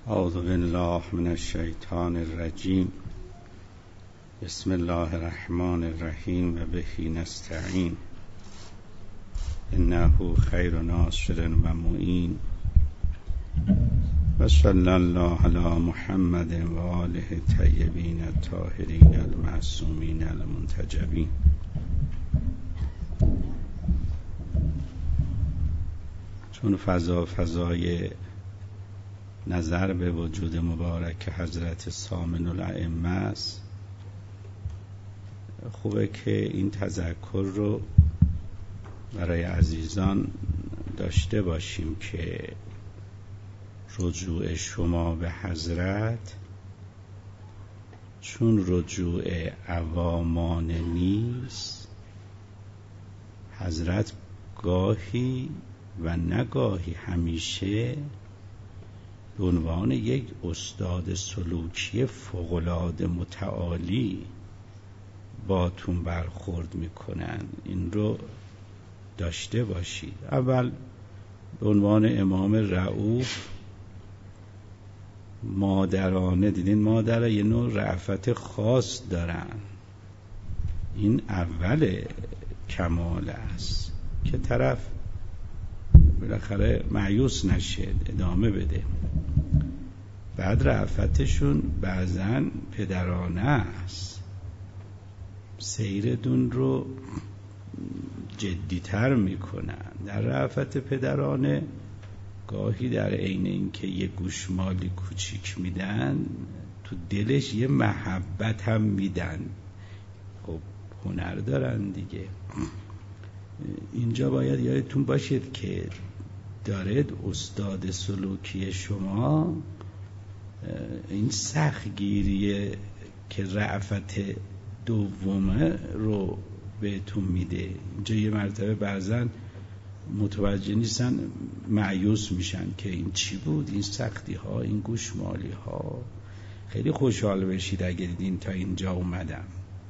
اعوذ بالله من الشیطان الرجیم. بسم الله الرحمن الرحیم و به نستعین. انه خیر ناصر و معین. و صلی الله علی محمد و آله الطیبین الطاهرین المعصومین المنتجبین. چون فضای نظر به وجود مبارک حضرت ثامن الائمه است، خوبه که این تذکر رو برای عزیزان داشته باشیم که رجوع شما به حضرت چون رجوع عوامانه نیست. حضرت گاهی و نگاهی همیشه به عنوان یک استاد سلوکی فوق‌العاده متعالی باتون برخورد میکنن. این رو داشته باشید. اول به عنوان امام رؤوف مادرانه، دیدین مادر یه نوع رأفت خاص دارن. این اول کمال است که طرف بالاخره مایوس نشه، ادامه بده. بعد رأفتشون بعضا پدرانه است، سیردون رو جدیتر میکنن. در رأفت پدرانه گاهی در عین اینکه یه گوشمالی کوچیک میدن، تو دلش یه محبت هم میدن. خب هنر دارن دیگه. اینجا باید یادتون باشید که دارید استاد سلوکی شما این سختگیریه که رأفت دومه رو بهتون میده. اینجا یه مرتبه بعضن متوجه نیستن، مایوس میشن که این چی بود، این سختی ها، این گوشمالی ها. خیلی خوشحال بشید اگه دیدین تا اینجا اومدم.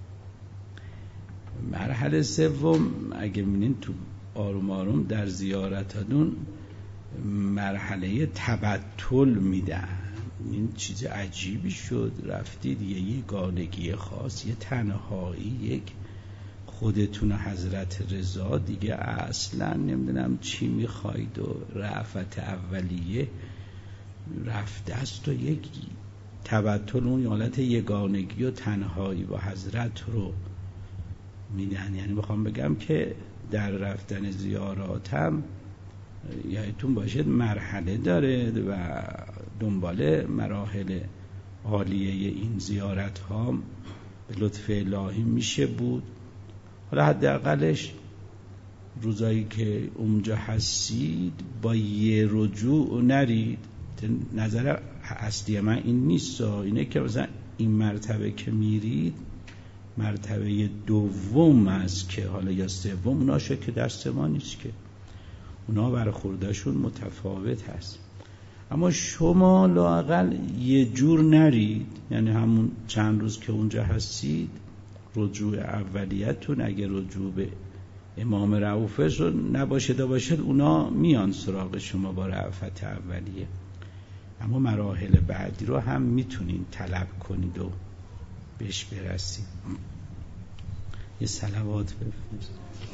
مرحله سوم اگه میبینین تو آروم آروم در زیارتاتون مرحله تبتل میدن. این چیز عجیبی شد، رفتید یه یگانگی خاص، یه تنهایی، یک خودتون حضرت رضا دیگه اصلا نمیدونم چی میخواید و رأفت اولیه رفته است و یک تبتل، اون حالت یگانگی و تنهایی با حضرت رو میدن. یعنی میخوام بگم که در رفتن زیاراتم یادتون باشید مرحله داره و دنبال مراحل عالیه این زیارت ها به لطف الهی میشه بود. حالا حداقلش روزایی که اونجا هستید با یه رجوع نرید. نظر اصلی من این نیست، اینه که مثلا این مرتبه که میرید مرتبه دوم است که حالا یا سوم، اوناشه که دست ما نیست، که اونا برخوردشون متفاوت هست. اما شما لااقل یه جور نرید، یعنی همون چند روز که اونجا هستید رجوع اولیتون اگه رجوع به امام رؤوف نباشد اونا میان سراغ شما با رأفت اولیه. اما مراحل بعدی رو هم میتونین طلب کنید و بهش برسید. یه صلوات بفرست.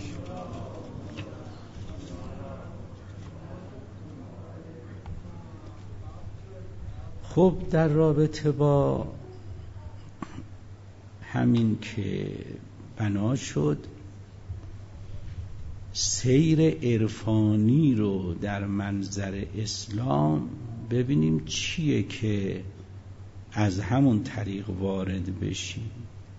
خب در رابطه با همین که بنا شد سیر عرفانی رو در منظر اسلام ببینیم چیه که از همون طریق وارد بشیم.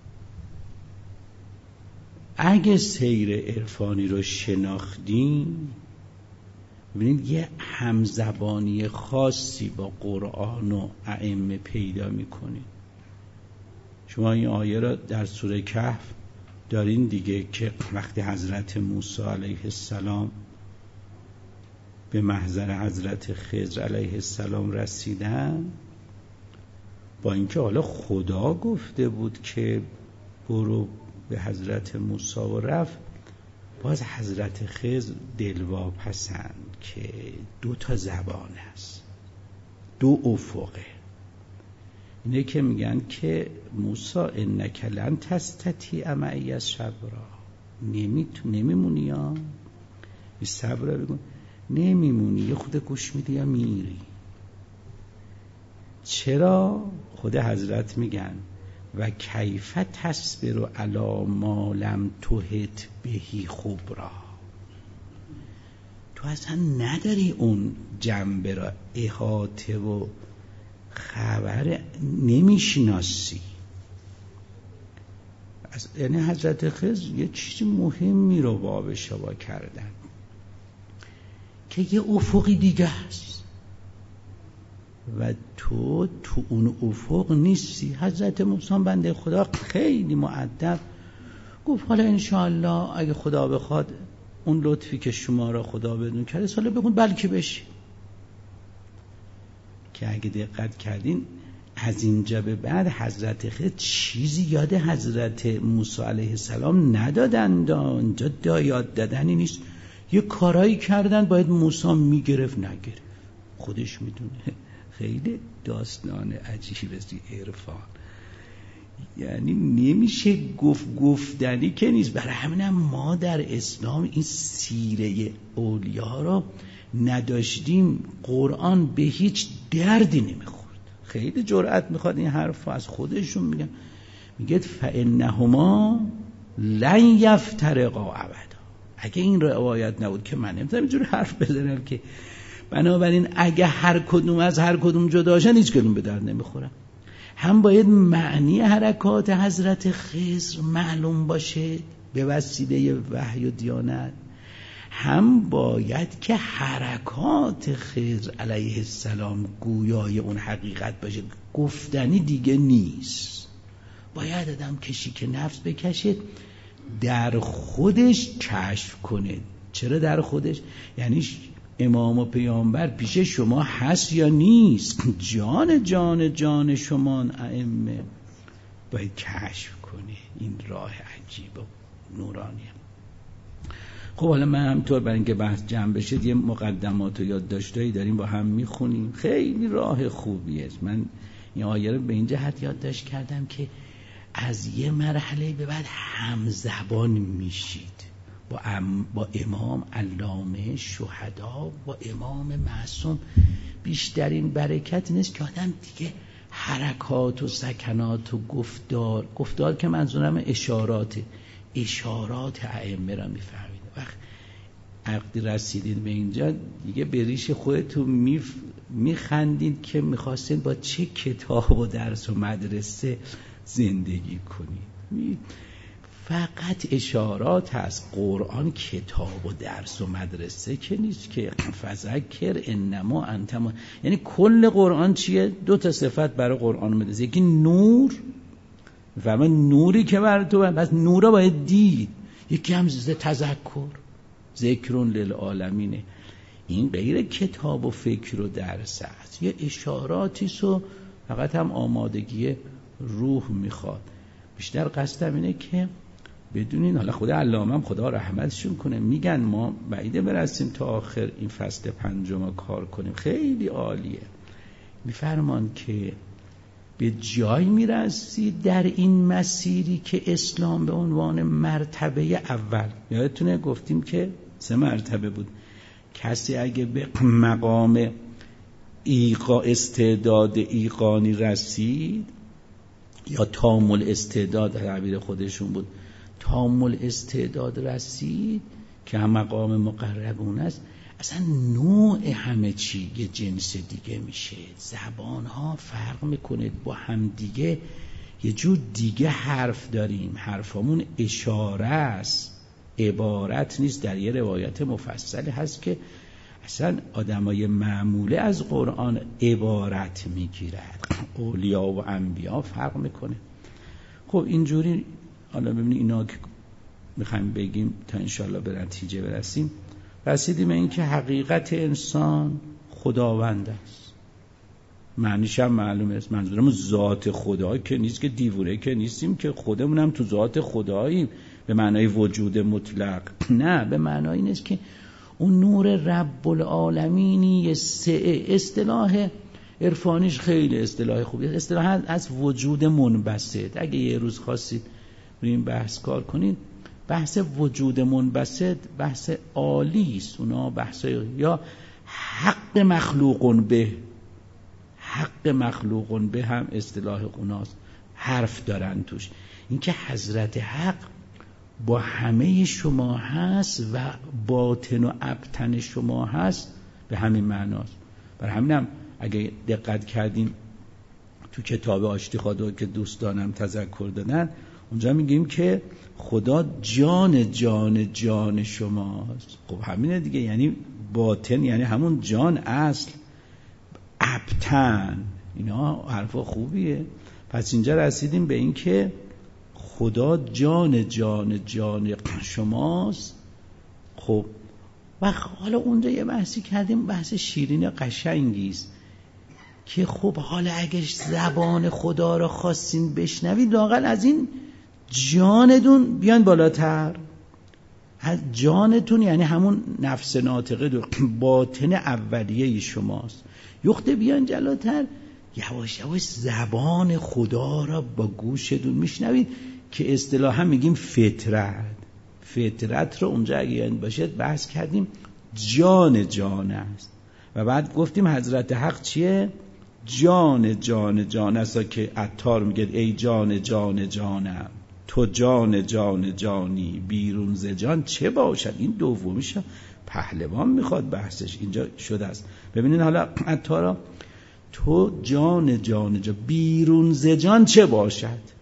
اگه سیر عرفانی رو شناختیم ببینید یه همزبانی خاصی با قرآن و ائمه پیدا میکنید. شما این آیه را در سوره کهف دارین دیگه که وقتی حضرت موسی علیه السلام به محضر حضرت خضر علیه السلام رسیدن، با اینکه حالا خدا گفته بود که برو به حضرت موسی و رفت، باز حضرت خضر دلواپسند که 2 زبان هست. دو افقه. اینه که میگن که موسی انک لن تستطیع معی صبرا، نمیمونی یا صبر بگو، نمیمونی، یه خود گوش میدی یا میری. چرا؟ خود حضرت میگن و کیف تصبر علی ما لم تحط بهی خبرا، تو اصلا نداری اون جنبه را، احاطه و خبر نمیشناسی. یعنی حضرت خضر یه چیز مهمی رو باب شبا کردن که یه افقی دیگه هست و تو اون افق نیستی. حضرت موسی بنده خدا خیلی مؤدب گفت حالا انشاءالله اگه خدا بخواد اون لطفی که شما را خدا بدون کرده ساله بگون بلکه بشی. که اگه دقت کردین از اینجا به بعد حضرت خضر چیزی یاد حضرت موسی علیه السلام ندادن، اینجا یاد دادنی نیست. یه کارایی کردن باید موسی میگرفت نگرفت، خودش میدونه. خیلی داستان عجیب است عرفان، یعنی نمیشه گفتنی که نیست. برای همینم ما در اسلام این سیره اولیاء را نداشتیم. قرآن به هیچ دردی نمیخورد. خیلی جرأت میخواد این حرف از خودشون میگن، میگه فانهما لن یفترقا ابدا. اگه این روایت نبود که من نمیتونم اینجوری حرف بزنم که بنابراین اگه هر کدوم از هر کدوم جداشن هیچ کدوم به درد نمیخورم. هم باید معنی حرکات حضرت خضر معلوم باشه به وسیله وحی و دیانت، هم باید که حرکات خضر علیه السلام گویای اون حقیقت باشه، گفتنی دیگه نیست. باید آدم کشی که نفس بکشه، در خودش کشف کنه. چرا در خودش؟ یعنی امام و پیامبر پیش شما هست یا نیست؟ جان جان جان شما ائمه باید کشف کنه. این راه عجیب و نورانیه. خب حالا من همطور برای اینکه بحث جمع بشه یه مقدمات و یادداشتایی داریم با هم میخونیم. خیلی راه خوبیه. من این آیه رو به این جهت یادداشت کردم که از یه مرحله به بعد همزبان میشید با امام علامه شهدا، با امام معصوم. بیشترین برکت نیست که آدم دیگه حرکات و سکنات و گفتار که منظورم اشارات ائمه را میفهمید. وقتی رسیدید به اینجا دیگه به ریش خودتون میخندید که میخواستید با چه کتاب و درس و مدرسه زندگی کنید. فقط اشارات هست. قرآن کتاب و درس و مدرسه که نیست که فذکر انما انت یعنی کل قرآن چیه؟ دو تا صفت برای قرآن مدرسه، یکی نور و من نوری که بر تو بس نورا باید دید، یکی هم تذکر ذکرون للعالمینه. این غیر کتاب و فکر و درس هست، یه اشاراتیست و فقط هم آمادگی روح میخواد. بیشتر قصدم اینه که بدونین، حالا خدا علامه هم خدا رحمتشون کنه، میگن ما بعیده برسیم تا آخر این فصل 5 کار کنیم. خیلی عالیه. میفرمان که به جای میرسید در این مسیری که اسلام به عنوان مرتبه اول، یادتونه گفتیم که 3 مرتبه بود. کسی اگه به مقام استعداد ایقانی رسید، یا تامل استعداد تعبیر خودشون بود، تامل استعداد رسید که هم مقام مقربون است، اصلا نوع همه چی یه جنس دیگه میشه. زبانها فرق میکنه با هم دیگه، یه جور دیگه حرف داریم. حرفامون اشاره است، عبارت نیست. در یه روایت مفصلی هست که اصلا آدمای معموله از قرآن عبارت میگیرد. اولیا و انبیا فرق میکنه. خب اینجوری حالا ببینید اینا که میخوایم بگیم تا انشالله به نتیجه برسیم. رسیدیم این که حقیقت انسان خداوند است. معنیش هم معلومه است. منظورم ذات خدا که نیست، که دیوونه که نیستیم که خودمون هم تو ذات خداییم به معنای وجود مطلق. نه، به معنای این است که اون نور رب العالمینی اصطلاح عرفانیش خیلی اصطلاح خوبیه. اصطلاح از وجود منبسط. اگه یه روز خواستید بریم بحث کار کنید، بحث وجود منبسط بحث عالی است. اونا بحث یا حق مخلوقون به، حق مخلوقون به هم اصطلاح اوناست، حرف دارن توش. اینکه حضرت حق با همه شما هست و باطن و ابطن شما هست، به همین معناست. برای همینم اگه دقت کردیم تو کتاب آشتی خدا که دوستانم تذکر دادن، اونجا میگیم که خدا جان جان جان شماست. خب همینه دیگه، یعنی باطن یعنی همون جان اصل، ابطن، اینا حرفا خوبیه. پس اینجا رسیدیم به این که خدا جان جان جان شماست. خب و حالا اونجا یه بحثی کردیم، بحث شیرین قشنگیست که خب حالا اگه زبان خدا را خواستین بشنوید، لااقل از این جانتون بیان بالاتر. از جانتون یعنی همون نفس ناطقه دو باطن اولیه شماست، یخته بیان جلوتر، یواش یواش زبان خدا را با گوشتون میشنوید که اصطلاحا میگیم فطرت. فطرت رو اونجا اگه باشد بحث کردیم جان جان است. و بعد گفتیم حضرت حق چیه؟ جان جان جان است که عطار میگه ای جان جان جانم، تو جان جان جانی، بیرون ز جان چه باشد. این دومیش پهلوان میخواد بحثش اینجا شده است. ببینید حالا عطارا، تو جان جان جان، بیرون ز جان چه باشد.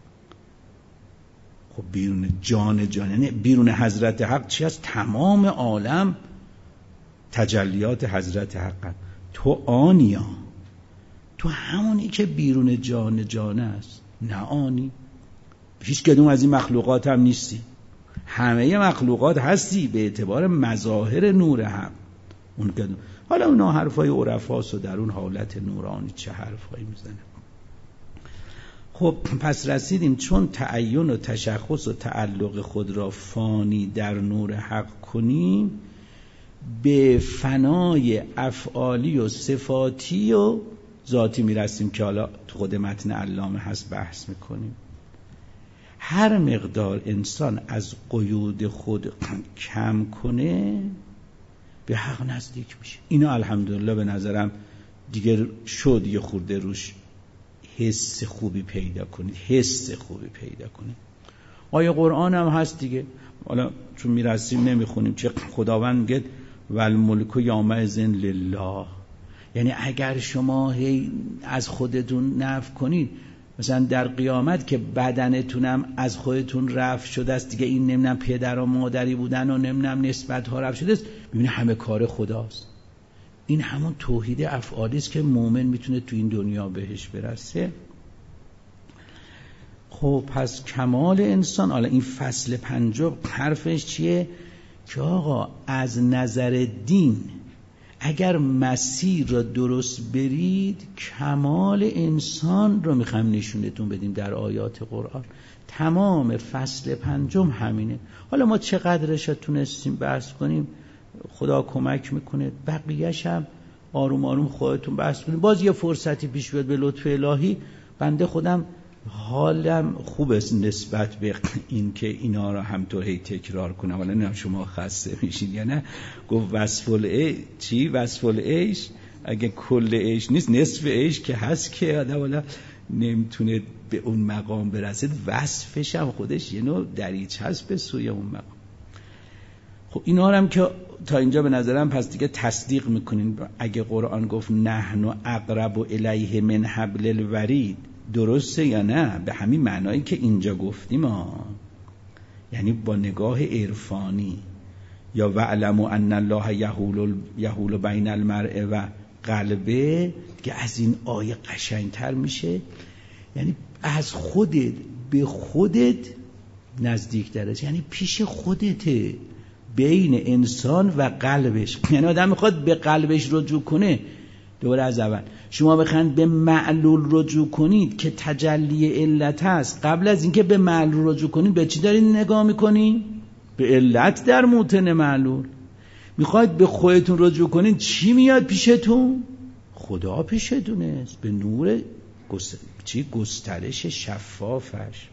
خب بیرون جان جان یعنی بیرون حضرت حق چی است؟ تمام عالم تجلیات حضرت حق. تو آنیا، تو همونی که بیرون جان جان است، نه آنی. هیچ کدوم از این مخلوقات هم نیستی، همه مخلوقات هستی به اعتبار مظاهر نور حق. اون کدوم حالا اونا حرفای عرفاست و در اون حالت نورانی چه حرفایی میزنه. خب پس رسیدیم چون تعین و تشخص و تعلق خود را فانی در نور حق کنیم، به فنای افعالی و صفاتی و ذاتی میرسیم که حالا تو خود متن علامه هست بحث میکنیم. هر مقدار انسان از قیود خود کم کنه به حق نزدیک میشه. اینا الحمدلله به نظرم دیگه شد یه خورده روش حس خوبی پیدا کنید، حس خوبی پیدا کنید. آیه قرآن هم هست دیگه، حالا چون میرسیم نمیخونیم که خداوند میگه والملک یومئذ لله. یعنی اگر شما هی از خودتون نفی کنید، مثلا در قیامت که بدنتونم از خودتون رفع شده است دیگه، این نمیدونم پدر و مادری بودن و نمیدونم نسبت ها رفع شده است، ببینید همه کار خداست. این همون توحید افعالی است که مومن میتونه تو این دنیا بهش برسه. خب پس کمال انسان، حالا این فصل 5 حرفش چیه؟ که آقا از نظر دین اگر مسیر را درست برید، کمال انسان رو میخوایم نشونتون بدیم در آیات قرآن. تمام فصل 5 همینه. حالا ما چقدرش تونستیم بحث کنیم خدا کمک میکنه، بقیه‌ش هم آروم آروم خودتون بحث کنید. باز یه فرصتی پیش بیاد به لطف الهی، بنده خودم حالم خوب است نسبت به این که اینا را همطور هی تکرار کنم. ولی نه شما خسته میشین یا نه. گفت وصف العیش چی؟ وصف العیش اگه کل عیش نیست نصف عیش که هست که آدم والا نمیتونه به اون مقام برسید. وصفش هم خودش یه نوع دریچه هست به سوی اون مقام. خب اینا هم که تا اینجا به نظرم پس دیگه تصدیق میکنین. اگه قرآن گفت نحن اقرب الیه من حبل الورید، درسته یا نه؟ به همین معنایی که اینجا گفتیم یعنی با نگاه عرفانی. یا وعلموا ان الله یحول بین المرء و قلبه، دیگه از این آیه قشنگتر میشه. یعنی از خودت به خودت نزدیک درست، یعنی پیش خودته، بین انسان و قلبش. یعنی آدم میخواد به قلبش رجوع کنه. دوباره از اول شما بخواید به معلول رجوع کنید که تجلی علت هست، قبل از اینکه به معلول رجوع کنید به چی دارید نگاه میکنید؟ به علت در موطن معلول. میخواید به خودتون رجوع کنید، چی میاد پیشتون؟ خدا پیش دونست، به نور گسترش شفافش.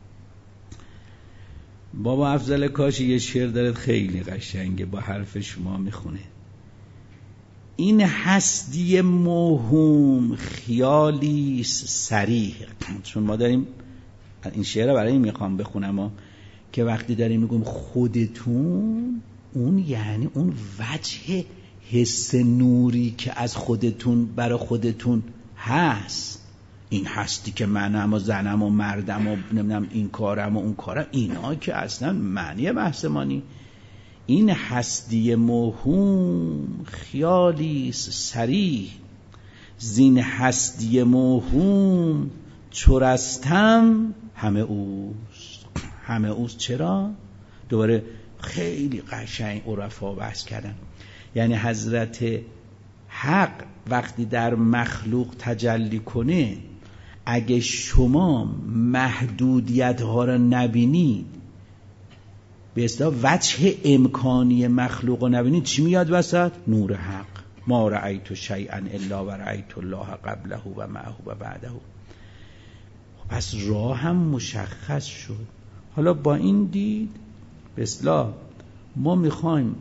بابا افضل کاشی یه شعر داره خیلی قشنگه، با حرف شما میخونه: این هستی موهوم خیالی صریح. چون ما داریم این شعر رو برای این میخوام بخونم که وقتی داریم میگم خودتون، اون یعنی اون وجه حس نوری که از خودتون برای خودتون هست. این هستی که منم و زنم و مردم و نمیدونم این کارم و اون کارم، اینا که اصلا معنی بحث ما نی. این هستی موهوم خیالی صریح، زین هستی موهوم چرستم همه اوست. همه اوست چرا؟ دوباره خیلی قشنگ عرفا بحث کردن. یعنی حضرت حق وقتی در مخلوق تجلی کنه، اگه شما محدودیت ها را نبینید، به اصطلاح وجه امکانی مخلوق رو نبینید، چی میاد وسط؟ نور حق. ما رأیت شیئا الا و رأیت الله قبله و معه و بعده. پس راه هم مشخص شد. حالا با این دید به اصطلاح ما میخوایم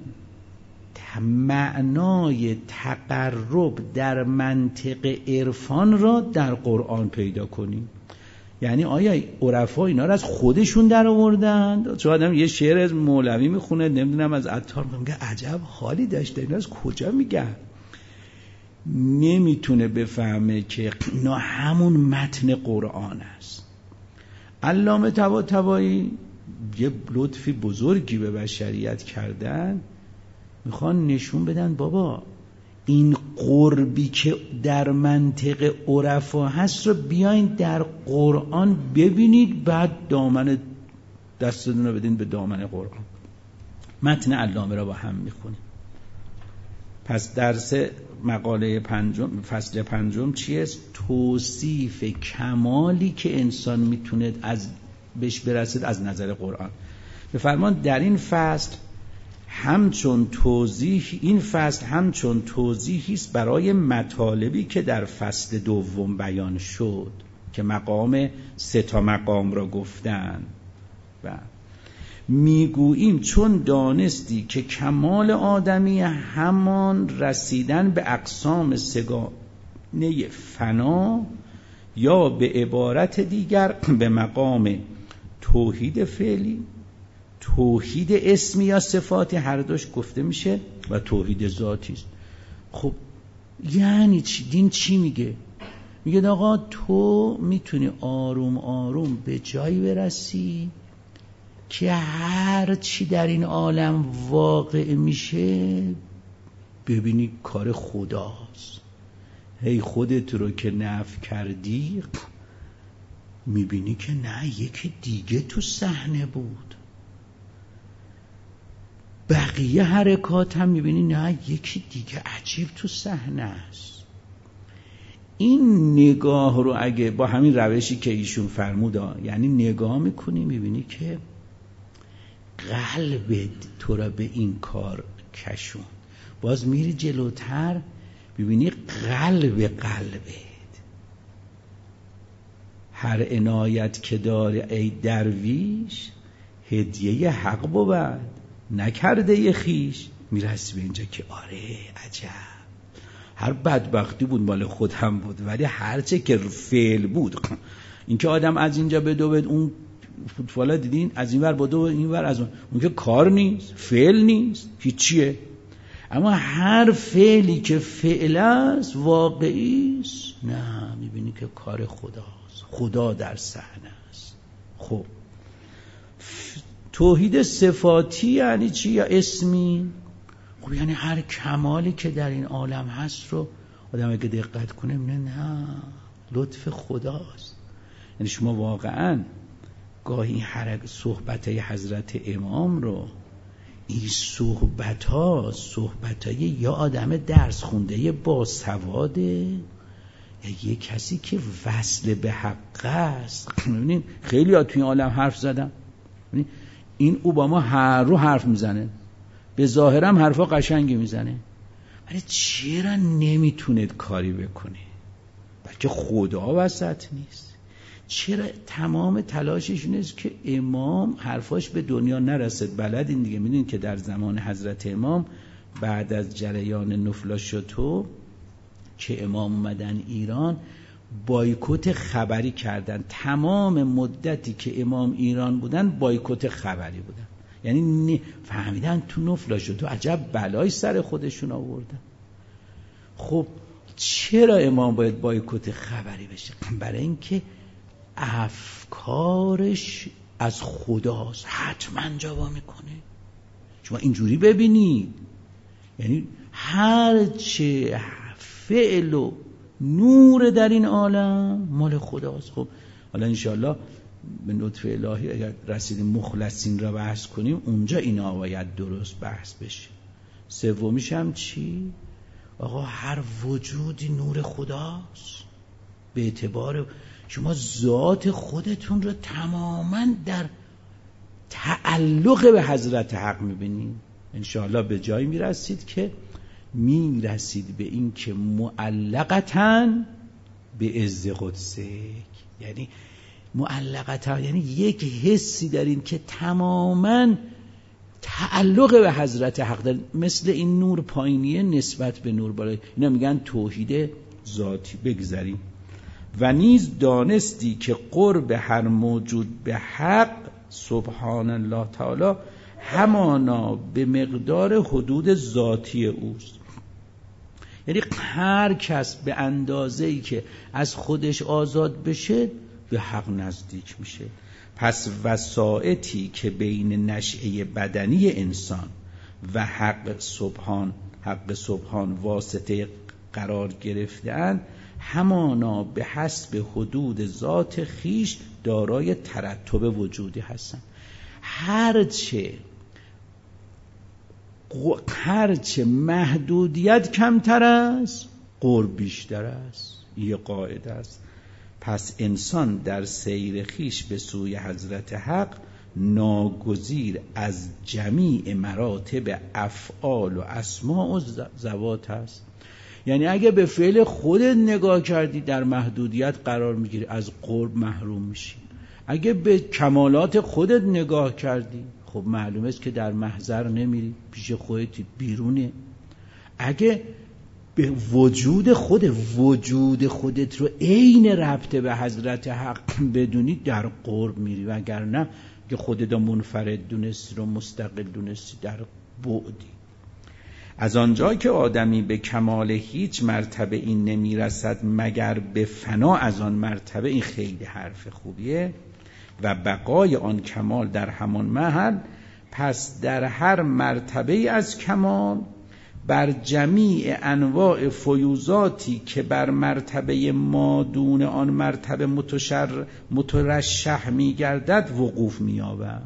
معنای تقرب در منطق عرفان را در قرآن پیدا کنیم. یعنی آیا عرفا اینا رو از خودشون در آوردن؟ چون آدم یه شعر از مولوی میخونه، نمیدونم از عطار، میگه عجب حالی داشته، اینا از کجا میگن؟ نمیتونه بفهمه که اینا همون متن قرآن است. علامه طباطبایی یه لطفی بزرگی به بشریت کردن، میخوان نشون بدن بابا این قربی که در منطق عرفا هست رو بیاین در قرآن ببینید، بعد دامن دستتون رو بدین به دامن قرآن. متن علامه را با هم میخونیم. پس درس مقاله فصل 5 چیست؟ توصیف کمالی که انسان میتونه بهش برسید از نظر قرآن. بفرمان در این فصل همچون توضیحی است برای مطالبی که در فصل 2 بیان شد، که مقام 3 مقام را گفتن. و میگوییم چون دانستی که کمال آدمی همان رسیدن به اقسام 3 فنا، یا به عبارت دیگر به مقام توحید فعلی، توحید اسمی یا صفاتی هر دوش گفته میشه، و توحید ذاتی است. خب یعنی چی؟ دین چی میگه؟ میگه آقا تو میتونی آروم آروم به جایی برسی که هر چی در این عالم واقع میشه ببینی کار خداست. هی خودت رو که نفی کردی میبینی که نه، یکی دیگه تو صحنه بود. بقیه حرکات هم میبینی نه، یکی دیگه عجیب تو صحنه است. این نگاه رو اگه با همین روشی که ایشون فرمود، یعنی نگاه میکنی میبینی که قلبت تو را به این کار کشون. باز میری جلوتر ببینی قلبت هر عنایت که داری ای درویش، هدیه حق بود نکرده ی خیش. میرسی به اینجا که آره عجب، هر بدبختی بود مال خودم بود، ولی هرچه که فعل بود، این که آدم از اینجا بدو اون فوتبالا دیدین از این ور بدو این ور از اون که کار نیست، فعل نیست، هیچیه. اما هر فعلی که فعل است واقعی است، نه میبینی که کار خداست، خدا در صحنه است. خب توحید صفاتی یعنی چی یا اسمی؟ خب یعنی هر کمالی که در این عالم هست رو آدم اگه دقت کنه نه لطف خداست. یعنی شما واقعا گاهی صحبت حضرت امام رو، این صحبتای یا آدم درس خونده با سواده یا یه کسی که وصل به حق است. ببینید خیلی ها توی این عالم حرف زدن. این اوباما هر رو حرف میزنه، به ظاهرم حرفا قشنگی میزنه، ولی چرا نمیتونه کاری بکنه؟ بلکه خدا وسط نیست. چرا تمام تلاشش اینست که امام حرفاش به دنیا نرسد؟ بلدین دیگه، میدونین که در زمان حضرت امام بعد از جریان نفلا شتو که امام اومدن ایران بایکوت خبری کردن. تمام مدتی که امام ایران بودن بایکوت خبری بودن، یعنی فهمیدن تو نفلا شتو عجب بلای سر خودشون آوردن. خب چرا امام باید بایکوت خبری بشه؟ برای اینکه افکارش از خداست، حتما جواب میکنه. شما اینجوری ببینید، یعنی هر چه فعل و نور در این عالم مال خداست. خب حالا انشاءالله به لطف الهی اگر رسیدیم مخلصین را بحث کنیم، اونجا اینا باید درست بحث بشه. سومیش هم چی؟ آقا هر وجودی نور خداست. به اعتبار شما ذات خودتون رو تماما در تعلق به حضرت حق میبینید. انشاءالله به جایی میرسید که میرسید به این که معلقتن به عز قدسک، یعنی معلقتن یعنی یک حسی دارین که تماما تعلق به حضرت حق دارین، مثل این نور پایینیه نسبت به نور بالای. اینا میگن توحید ذاتی. بگذاریم و نیز دانستی که قرب هر موجود به حق سبحان الله تعالی همانا به مقدار حدود ذاتی اوست. یعنی هر کس به اندازه‌ای که از خودش آزاد بشه به حق نزدیک میشه. پس وسائطی که بین نشأه بدنی انسان و حق سبحان واسطه قرار گرفته‌اند همانا به حسب حدود ذات خیش دارای ترتب وجودی هستند. هرچه محدودیت کمتر است قرب بیشتر است. یه قاعده است. پس انسان در سیر خیش به سوی حضرت حق ناگزیر از جمیع مراتب افعال و اسماء و ذوات است. یعنی اگه به فعل خودت نگاه کردی در محدودیت قرار میگیری، از قرب محروم میشی. اگه به کمالات خودت نگاه کردی، خب معلومه است که در محضر نمیری، پیش خودت بیرونه. اگه به وجود خودت رو عین ربط به حضرت حق بدونی در قرب میری، وگرنه که خودت منفرد دونستی رو مستقل دونستی در بعدی. از آنجا که آدمی به کمال هیچ مرتبه این نمیرسد مگر به فنا از آن مرتبه، این خیلی حرف خوبیه، و بقای آن کمال در همان محل، پس در هر مرتبه از کمال بر جمیع انواع فیوزاتی که بر مرتبه مادون آن مرتبه مترشح می‌گردد وقوف می‌یابد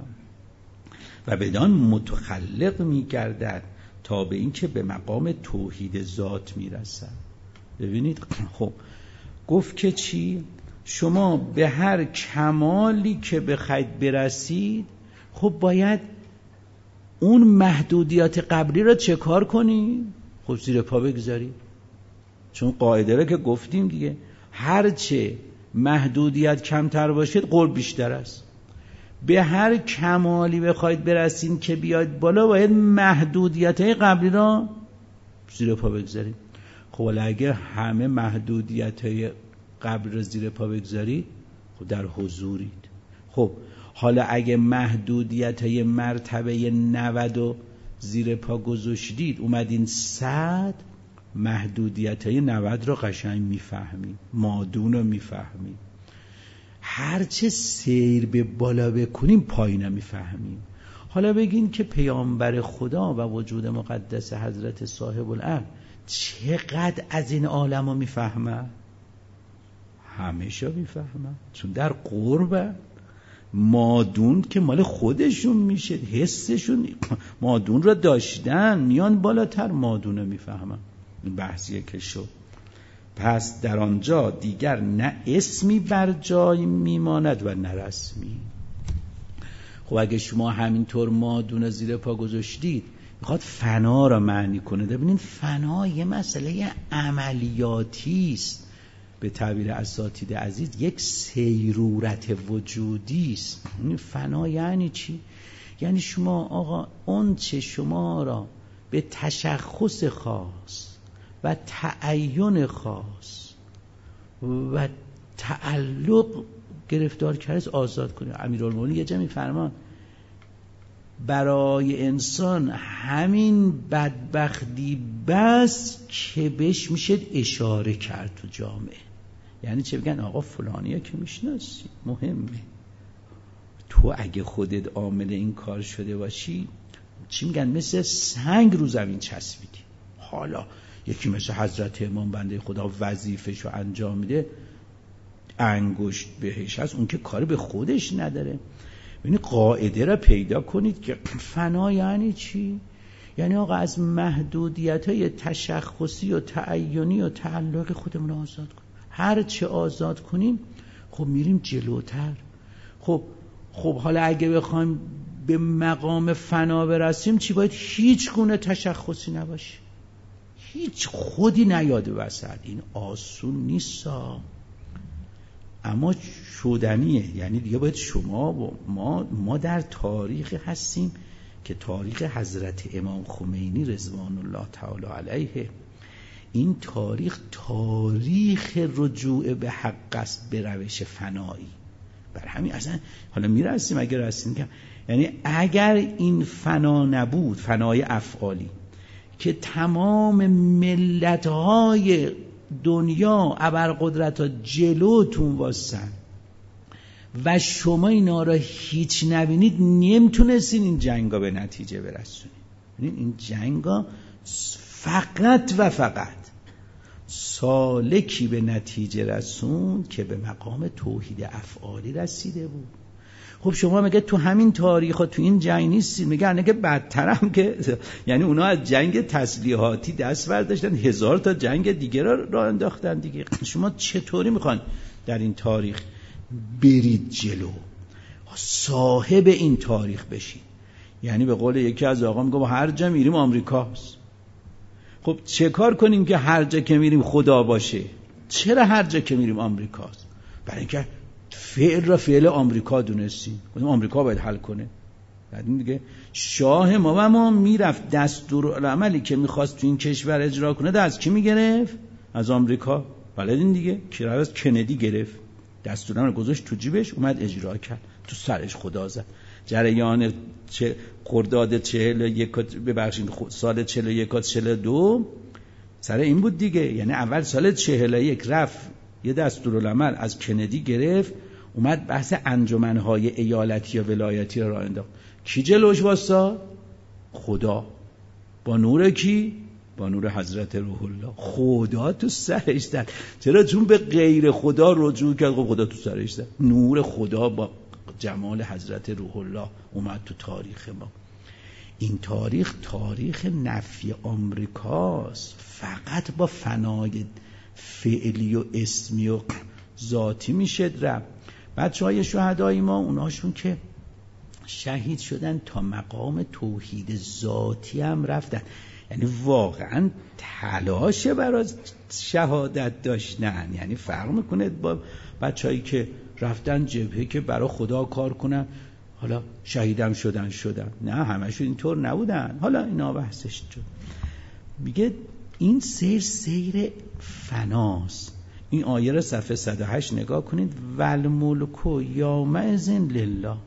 و بدان متخلق می‌گردد تا به این که به مقام توحید ذات می‌رسد. ببینید خب گفت که چی؟ شما به هر کمالی که بخواید برسید، خب باید اون محدودیات قبلی را چه کار کنی؟ خب زیر پا بگذاری. چون قاعده را که گفتیم دیگه، هرچه محدودیت کمتر باشید قرب بیشتر است. به هر کمالی بخواید برسید که بیاید بالا، باید محدودیت قبلی را زیر پا بگذارید. خب اگر همه محدودیت قبل را زیر پا بگذارید، خب در حضورید. خب حالا اگه محدودیت های مرتبه 90 زیر پا گذاشتید اومدین 100، محدودیت های 90 رو قشنگ میفهمید، مادون رو میفهمید. هرچه سیر به بالا بکنیم پایین میفهمیم. حالا بگین که پیامبر خدا و وجود مقدس حضرت صاحب الامر چقدر از این عالم رو میفهمه؟ همیشه میفهمه، چون در قربه. مادون که مال خودشون میشه، حسشون مادون رو داشتن، میان بالاتر مادون رو میفهمن. این بحثیه که شد. پس در آنجا دیگر نه اسمی بر جای میماند و نه رسمی. خب اگه شما همینطور مادون رو زیر پا گذاشتید، میخواد فنا را معنی کنه. ببینید فنا یه مسئله عملیاتی است، به تعبیر اساتید عزیز یک سیرورت وجودی است. فنا یعنی چی؟ یعنی شما آقا اون چه شما را به تشخص خاص و تعین خاص و تعلق گرفتار کرده آزاد کنید. امیرالمومنین یه جا میفرمان برای انسان همین بدبختی بس که بهش میشه اشاره کرد تو جامعه. یعنی چه بگن آقا فلانیه که میشناسی مهمه، تو اگه خودت عامل این کار شده باشی چی میگن مثل سنگ رو زمین چسبیدی. حالا یکی مثل حضرت امام بنده خدا وظیفه‌شو انجام میده انگشت بهش هست، اون که کاری به خودش نداره. یعنی قاعده را پیدا کنید که فنا یعنی چی؟ یعنی آقا از محدودیت‌های تشخصی و تعینی و تعلق خودمون آزاد کنیم. هر چه آزاد کنیم خب میریم جلوتر. خب حالا اگه بخوایم به مقام فنا برسیم چی باید؟ هیچ گونه تشخصی نباشه، هیچ خودی نیاده وسط. این آسون نیست اما شدنیه. یعنی دیگه باید شما و ما در تاریخ هستیم که تاریخ حضرت امام خمینی رضوان الله تعالی علیه، این تاریخ رجوع به حق است به روش فنایی. بر همین اصلا حالا میرسیم اگر رسیم که یعنی اگر این فنا نبود، فنای افعالی که تمام ملت‌های دنیا ابرقدرت‌ها جلوتون واسن و شما اینا را هیچ نبینید، نمیتونستین این جنگا به نتیجه برسونید. این جنگا فقط و فقط سالکی به نتیجه رسوند که به مقام توحید افعالی رسیده بود. خب شما میگه تو همین تاریخ ها تو این جنگ نیستید، میگه نه که بدترم که یعنی اونا از جنگ تسلیحاتی دست برداشتن 1000 تا جنگ دیگه را انداختن دیگه. شما چطوری میخوان در این تاریخ برید جلو، صاحب این تاریخ بشید؟ یعنی به قول یکی از آقا میگه هر جا میریم آمریکاست. خب چه کار کنیم که هر جا که میریم خدا باشه؟ چرا هر جا که میریم آمریکاست؟ برای اینکه فعل را فعل آمریکا دونستیم، گفتیم آمریکا باید حل کنه. بعد دیگه شاه ما میرفت دستورالعملی که میخواست تو این کشور اجرا کنه ده از کی میگرفت؟ از آمریکا. بلدین دیگه که از کندی گرفت، دستورالعمل گذاشت تو جیبش، اومد اجرا کرد، تو سرش خدا زد. جریان خرداد 41 ببخشید سال 41 تا 42 سر این بود دیگه. یعنی اول سال 41 رفت یه دستورالعمل از کندی گرفت، اومد بحث انجمنهای ایالتی و ولایتی را انداخت. کی جلوش واسا؟ خدا. با نور کی؟ با نور حضرت روح الله. خدا تو سرش زد. چرا؟ چون به غیر خدا رجوع کرد. خدا تو سرش زد. نور خدا با جمال حضرت روح الله اومد تو تاریخ ما. این تاریخ نفی آمریکاست، فقط با فنای فعلی و اسمی و ذاتی میشه رفت. بچه‌های شهدای ما اوناشون که شهید شدن تا مقام توحید ذاتی هم رفتن، یعنی واقعا تلاش برای شهادت داشتن. یعنی فرق میکنه با بچه‌هایی که رفتن جبهه که برای خدا کار کنن حالا شهیدم شدن. نه، همشون اینطور نبودن. حالا اینا بحثش شد. میگه این سیر فناست. این آیه را صفحه 108 نگاه کنید. والملک یومئذ لله.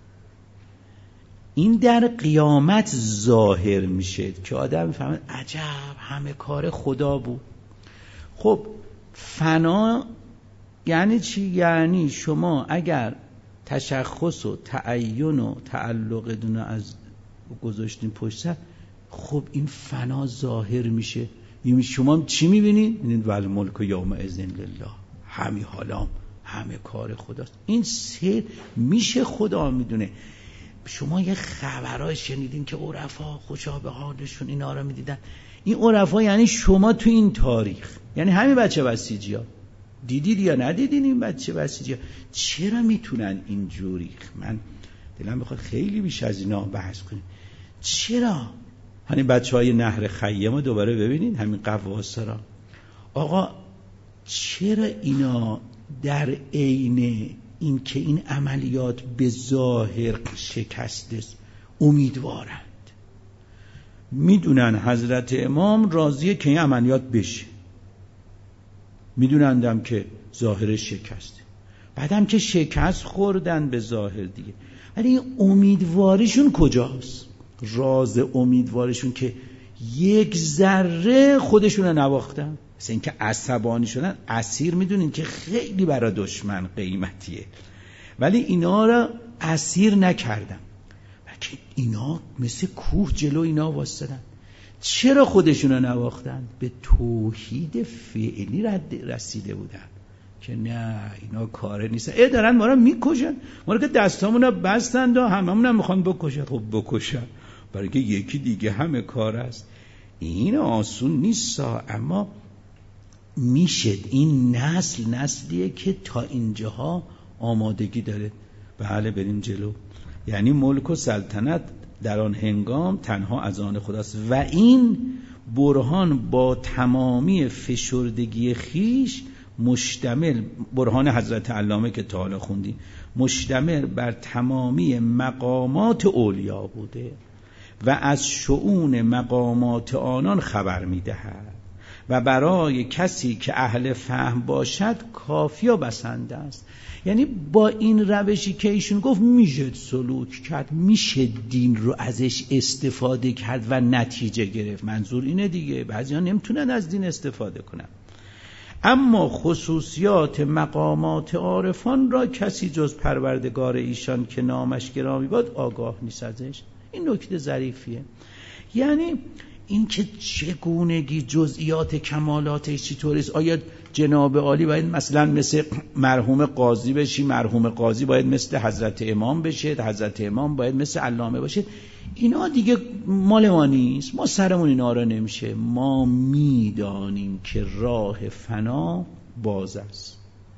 این در قیامت ظاهر میشه که آدم میفهمه عجب همه کار خدا بود. خب فنا یعنی چی؟ یعنی شما اگر تشخص و تعین و تعلق دونه از گذاشتین پشت سر، خب این فنا ظاهر میشه. شما چی میبینید؟ میبینید والملک یومئذ لله، همین حالا همه کار خداست. این سر میشه خدا میدونه. شما یه خبرای شنیدین که عرفا خوشا به حالشون اینا رو میدیدن. این عرفا یعنی شما تو این تاریخ، یعنی همین بچه بسیجی ها دیدید یا ندیدین؟ این بچه بسیجی ها چرا میتونن اینجوری؟ من دلم بخواد خیلی بیش از اینا بحث کنیم. چرا همین بچهای نهر خیام دوباره ببینید، همین قواسا را. آقا چرا اینا در عین این که این عملیات به ظاهر شکسته امیدوارند، میدونن حضرت امام راضیه که این عملیات بشه، میدونندم که ظاهر شکسته، بعدم که شکست خوردن به ظاهر دیگه، ولی این امیدواریشون کجاست؟ راز امیدواریشون که یک ذره خودشون رو نواختن، مثل این که عصبانی شدن. اسیر میدونین که خیلی برای دشمن قیمتیه، ولی اینا رو اسیر نکردن، بلکه اینا مثل کوه جلو اینا واسدن. چرا خودشون رو نواختن؟ به توحید فعلی رسیده بودن که نه اینا کاره نیستن، دارن ما رو میکشن، ما رو که دستامون رو بستند و هممون هم میخوان بکشن. خب بکشن، برای که یکی دیگه همه کار است. این آسون نیست، اما میشه. این نسلیه که تا اینجاها آمادگی داره. بله بریم جلو. یعنی ملک و سلطنت در آن هنگام تنها از آن خداست و این برهان با تمامی فشردگی خیش مشتمل، برهان حضرت علامه که تا حالا خوندی، مشتمل بر تمامی مقامات اولیا بوده و از شؤون مقامات آنان خبر می‌دهد و برای کسی که اهل فهم باشد کافی و بسنده است. یعنی با این روشی که ایشون گفت میشه سلوک کرد، میشه دین رو ازش استفاده کرد و نتیجه گرفت. منظور اینه دیگه، بعضیا نمیتونن از دین استفاده کنن. اما خصوصیات مقامات عارفان را کسی جز پروردگار ایشان که نامش گرامی باد آگاه نیست ازش. این نکته ظریفیه. یعنی این که چگونگی جزئیات کمالاتش چطوریست، آیا جناب عالی باید مثلا مثل مرحوم قاضی بشی، مرحوم قاضی باید مثل حضرت امام بشه، حضرت امام باید مثل علامه باشه، اینا دیگه مال ما نیست، ما سرمون اینا را نمیشه. ما میدانیم که راه فنا باز است.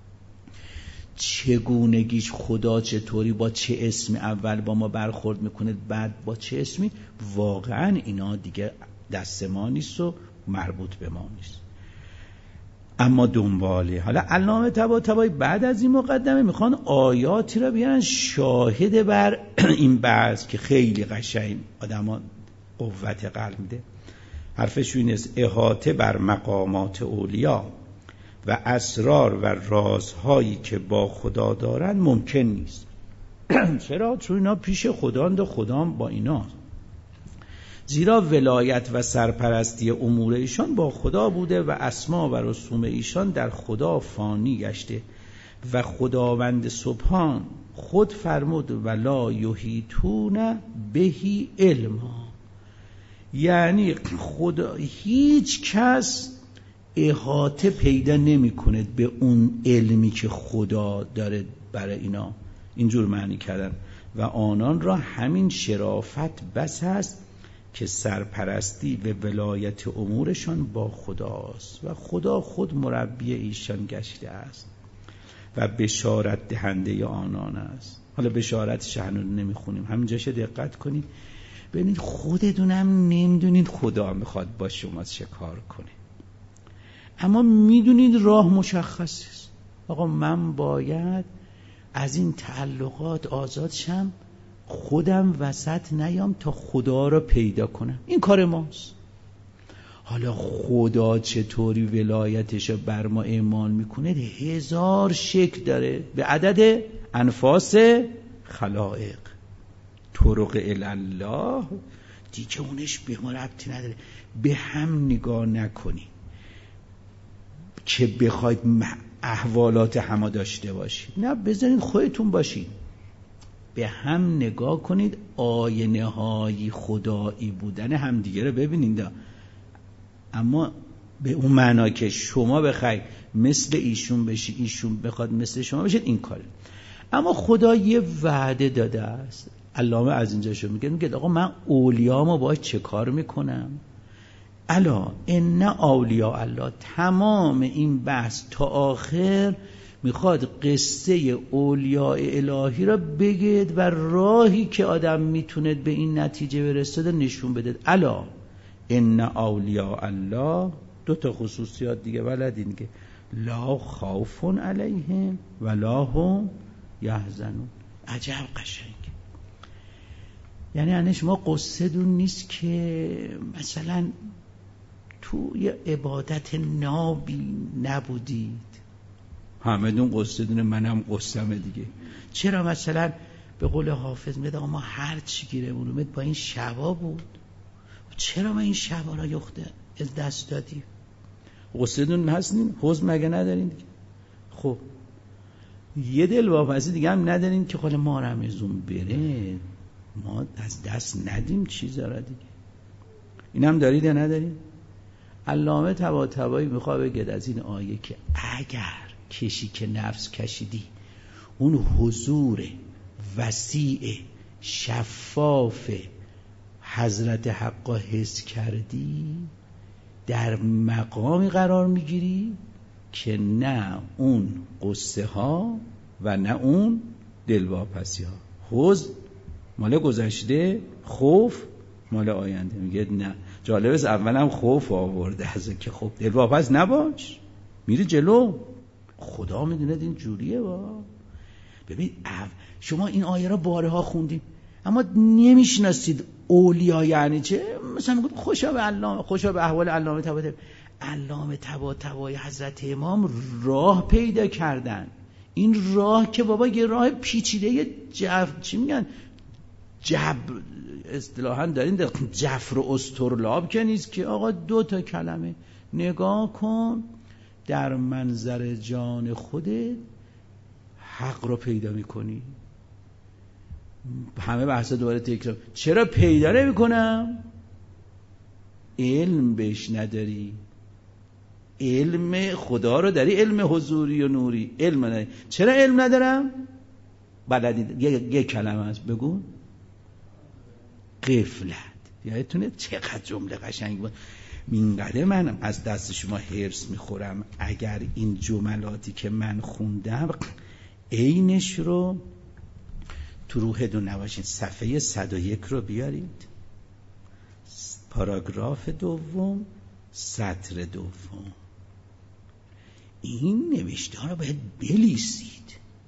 چگونگیش، خدا چطوری، با چه اسمی اول با ما برخورد میکنه، بعد با چه اسمی، واقعا اینا دیگه دست ما نیست و مربوط به ما نیست. اما دنباله. حالا علامه طباطبایی بعد از این مقدمه میخوان آیاتی را بیارن شاهد بر این بحث که خیلی قشنگ آدمان قوت قلب میده. حرفش این است: احاطه بر مقامات اولیا و اسرار و رازهایی که با خدا دارن ممکن نیست. چرا؟ چون اینا پیش خداند و خدا با اینا، زیرا ولایت و سرپرستی امور ایشان با خدا بوده و اسما و رسوم ایشان در خدا فانی گشته و خداوند سبحان خود فرمود ولا یحیطون بهی علما. یعنی خدا، هیچ کس احاطه پیدا نمی کند به اون علمی که خدا داره برای اینا. اینجور معنی کردن و آنان را همین شرافت بس است که سرپرستی و ولایت امورشان با خداست و خدا خود مربی ایشان گشته است و بشارت دهنده آنان است. حالا بشارت شهنون نمیخونیم، همینجاشه دقت کنید ببینید خودتونم نمیدونید خدا میخواد با شما چه کار کنه، اما میدونید راه مشخص است. آقا من باید از این تعلقات آزاد شم، خودم وسط نیام تا خدا را پیدا کنم. این کار ماست. حالا خدا چطوری ولایتش رو بر ما اعمال میکنه 1000 شکل داره به عدد انفاس خلائق. طرق الله دیگه اونش به ما ربطی نداره. به هم نگاه نکنی که بخواید احوالات همه داشته باشید، نه، بذارید خودتون باشید. به هم نگاه کنید، آینه های خدایی بودن همدیگه رو ببینید، اما به اون معنا که شما بخواید مثل ایشون بشی، ایشون بخواد مثل شما بشید، این کاره. اما خدا یه وعده داده است. علامه از اینجا شو میگه آقا من اولیامو باید چه کار میکنم؟ الا ان اولیاء الله. تمام این بحث تا آخر میخواد قصه اولیاء الهی را بگید و راهی که آدم میتونه به این نتیجه برسه نشون بده. الا ان اولیاء الله، 2 خصوصیات دیگه بلدین که لا خوف علیهم ولا هم یحزنون. عجب قشنگ. یعنی شما قصه دون نیست که مثلا تو یه عبادت نابی نبودید، همه دون قصه دونه، منم قصه‌مه دیگه. چرا مثلا به قول حافظ میگه ما هر چی گیرمون اومد با این شبا بود، چرا ما این شبا را یخته از دست دادیم؟ قصه دون هستین؟ حوض مگه ندارین دیگه؟ خب یه دل واپسی دیگه هم ندارین که قول ما رمزون بره ما از دست ندیم چیزا را دیگه. این هم دارید یا ندارید؟ علامه طباطبایی میخواد بگه از این آیه که اگر کشی که نفس کشیدی اون حضور وسیع شفاف حضرت حقا حس کردی، در مقامی قرار میگیری که نه اون قصه ها و نه اون دلواپسی ها. حوض مال گذشته، خوف مال آینده. میگه نه، جالبه است اولم خوف آورده از که خب دلواپس نباش، میری جلو. خدا میدونه این جوریه. ببین شما این آیه را بارها خوندیم اما نمیشناسید اولیا یعنی چه. مثلا میگید خوشا به علامه، خوشا به احوال علامه طباطبایی. علامه طباطبایی حضرت امام راه پیدا کردن. این راه که بابا یه راه پیچیده چی میگن اصطلاحاً دارین جفر و استرلاب که نیست که آقا 2 کلمه نگاه کن در منظر جان خودت حق رو پیدا میکنی. همه بحثا دوباره تکرار. چرا پیدا نمیکنم؟ علم بهش نداری. علم خدا رو داری، علم حضوری و نوری، علم نداری. چرا علم ندارم؟ بلدید یه کلمه است بگو. غفلت. یادتونه چقدر جمله قشنگ بود. اینقدر من از دست شما هرس میخورم اگر این جملاتی که من خوندم عینش رو تو روحتون نباشین. صفحه 101 رو بیارید، پاراگراف 2 سطر 2. این نوشته ها رو باید بلیسید.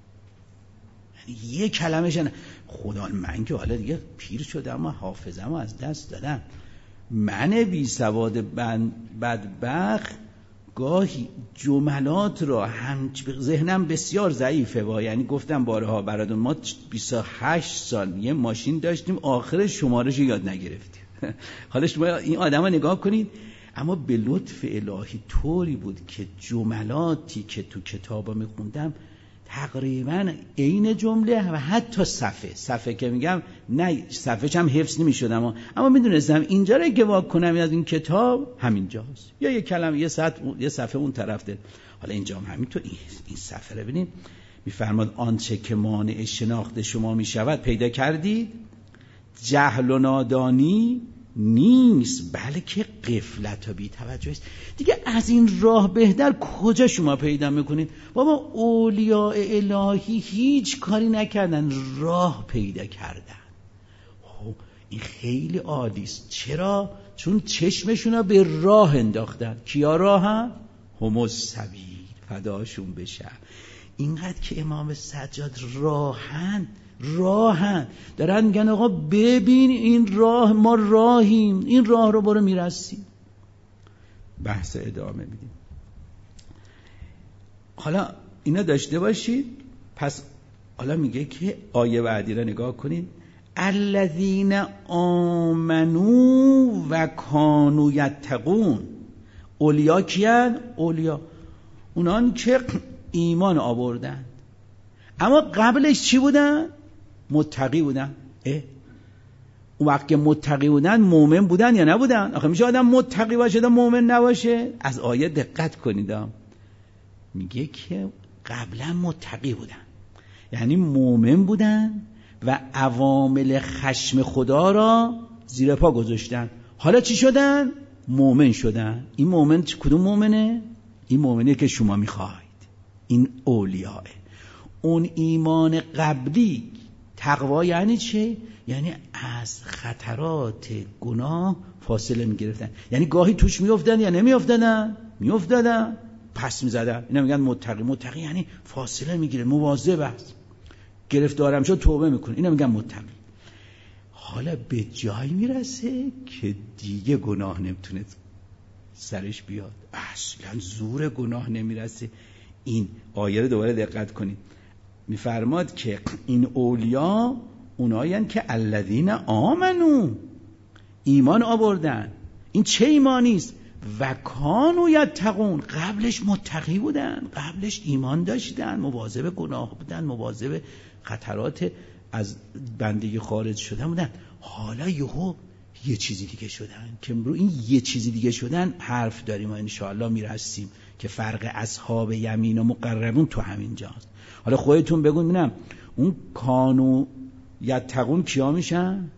یه کلمه شن. خدا من که حالا دیگه پیر شدم و حافظم از دست دادم. من بی سواد بدبخت گاهی جملات را هم ذهنم بسیار ضعیفه یعنی گفتم بارها براتون ما 28 سال یه ماشین داشتیم آخر شمارش یاد نگرفتیم. حالا شما این آدما نگاه کنید. اما به لطف الهی طوری بود که جملاتی که تو کتابا میخوندم تقریبا عین جمله و حتی صفحه که میگم نه صفحه‌ش هم حفظ نمی‌شدم اما میدونستم اینجا رو که واک کنم از این کتاب همینجاست یا یه کلمه یه صفحه اون طرف ده. حالا اینجا هم همینطور. این صفحه رو ببینید میفرماد آنچه که مانع شناخت شما میشود پیدا کردید جهل و نادانی نیست بلکه غفلت و بی‌توجهی است. دیگه از این راه بهتر کجا شما پیدا میکنید؟ بابا اولیاء الهی هیچ کاری نکردن، راه پیدا کردن. این خیلی عالی است. چرا؟ چون چشمشون رو به راه انداختن. کیا راهن؟ هم السبیل، فداشون بشه. اینقدر که امام سجاد راهن دارن میگن آقا ببین این راه، ما راهیم، این راه رو برو میرسیم. بحث ادامه میدیم. حالا اینا داشته باشید. پس حالا میگه که آیه بعدی رو نگاه کنید. الذین آمنوا و کانوا یتقون. اولیا کیان؟ اولیا اونان که ایمان آوردن اما قبلش چی بودن؟ متقی بودن. اون وقت که متقی بودن مومن بودن یا نبودن؟ آخه میشه آدم متقی باشه و مومن نباشه؟ از آیه دقت کنید. میگه که قبلا متقی بودن یعنی مومن بودن و عوامل خشم خدا را زیر پا گذاشتن. حالا چی شدن؟ مومن شدن. این مومن کدوم مومنه؟ این مومنه که شما میخواید. این اولیاءه. اون ایمان قبلی تقوا یعنی چه؟ یعنی از خطرات گناه فاصله میگرفتن. یعنی گاهی توش میافتادن یا نمیافتادن؟ میافتادن، پس میزدن. اینا میگن متقی. متقی یعنی فاصله میگیره، مواظب است، گرفتارم شد توبه میکنه. اینا میگن متقی. حالا به جایی میرسه که دیگه گناه نمیتونه سرش بیاد، اصلا زور گناه نمیرسه. این آیه رو دوباره دقت کنید، میفرماد که این اولیا اونایین که الذین آمنو، ایمان آوردن. این چه ایمانی است؟ و کانوا یتقون، قبلش متقی بودن، قبلش ایمان داشتن، مواظب گناه بودن، مواظب خطرات از بندگی خارج شدن بودن. حالا یه چیزی دیگه شدن که رو این یه چیزی دیگه شدن حرف داریم و انشاءالله میرسیم که فرق اصحاب یمین و مقربون تو همین جاست. حالا خودتون بگون ببینم اون کانوا یتقون کیا میشن؟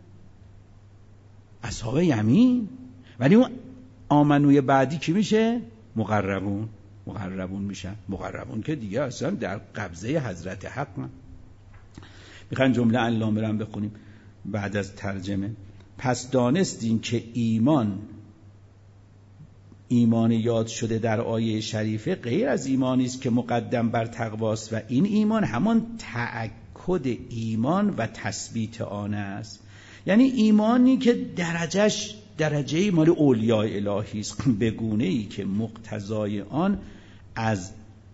اصحاب یمین. ولی اون آمنوی بعدی کی میشه؟ مقربون میشن. مقربون که دیگه اصلا در قبضه حضرت حق. من میخواین جمله علامه رو بخونیم بعد از ترجمه. پس دانستیم که ایمان یاد شده در آیه شریفه غیر از ایمانی است که مقدم بر تقواست و این ایمان همان تأکد ایمان و تثبیت آن است. یعنی ایمانی که درجه مال اولیاء الهی است، به گونه‌ای که مقتضای آن از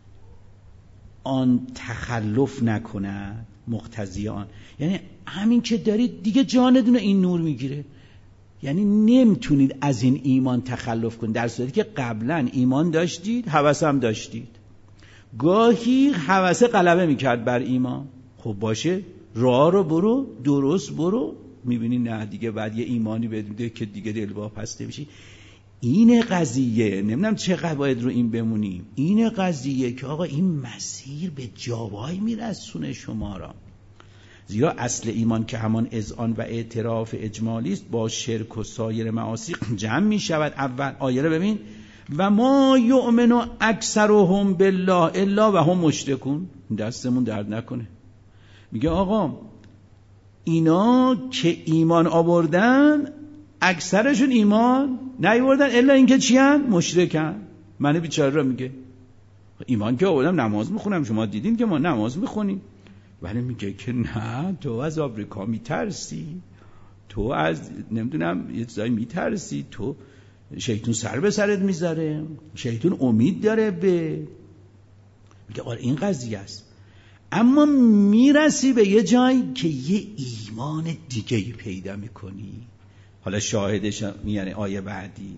آن تخلف نکند. مقتضی آن یعنی همین که دارید دیگه جاندون این نور میگیره. یعنی نمیتونید از این ایمان تخلف کنید، در صورتی که قبلا ایمان داشتید، هوس هم داشتید. گاهی هوس غلبه میکرد بر ایمان، خب باشه راه رو برو، درست برو، میبینی نه دیگه بعد یه ایمانی بده که دیگه دلواپسته بشی. این قضیه نمیدونم چقدر باید رو این بمونیم. این قضیه که آقا این مسیر به جاوای میرسونه شما را. زیرا اصل ایمان که همان اذعان و اعتراف اجمالی است با شرک و سایر معاصی جمع می شود. اول آیه رو ببین، و ما یؤمن اکثرهم بالله الا و هم مشرکون. دستمون درد نکنه. میگه آقا اینا که ایمان آوردن اکثرشون ایمان نیاوردن الا اینکه چیان؟ مشرکن. من بیچاره را میگه ایمان که آوردم نماز میخونم، شما دیدین که ما نماز میخونیم. ولی میگه که نه، تو از آمریکا میترسی، تو از نمیدونم یه چیزایی میترسی، تو شیطون سر به سرت میذاره، شیطون امید داره به. میگه آره این قضیه است. اما میرسی به یه جایی که یه ایمان دیگه پیدا میکنی. حالا شاهدش میانه آیه بعدی،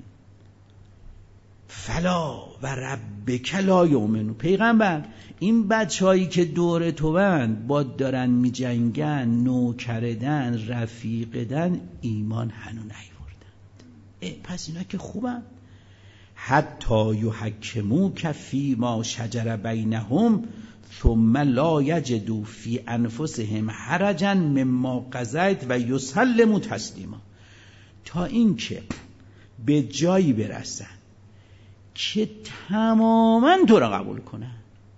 فلا و ربک لا یؤمنون. پیغمبر این بچه‌هایی که دور تو بند باد دارن میجنگن، نوکردن، رفیقدن، ایمان هنو نیوردن. پس اینا که خوبن. حتی یحکموک فی ما شجر بینهم ثم لا یجدوا فی انفسهم حرجا مما قضیت و یسلموا تسلیما. تا اینکه به جایی برسن که تماما تو را قبول کنن.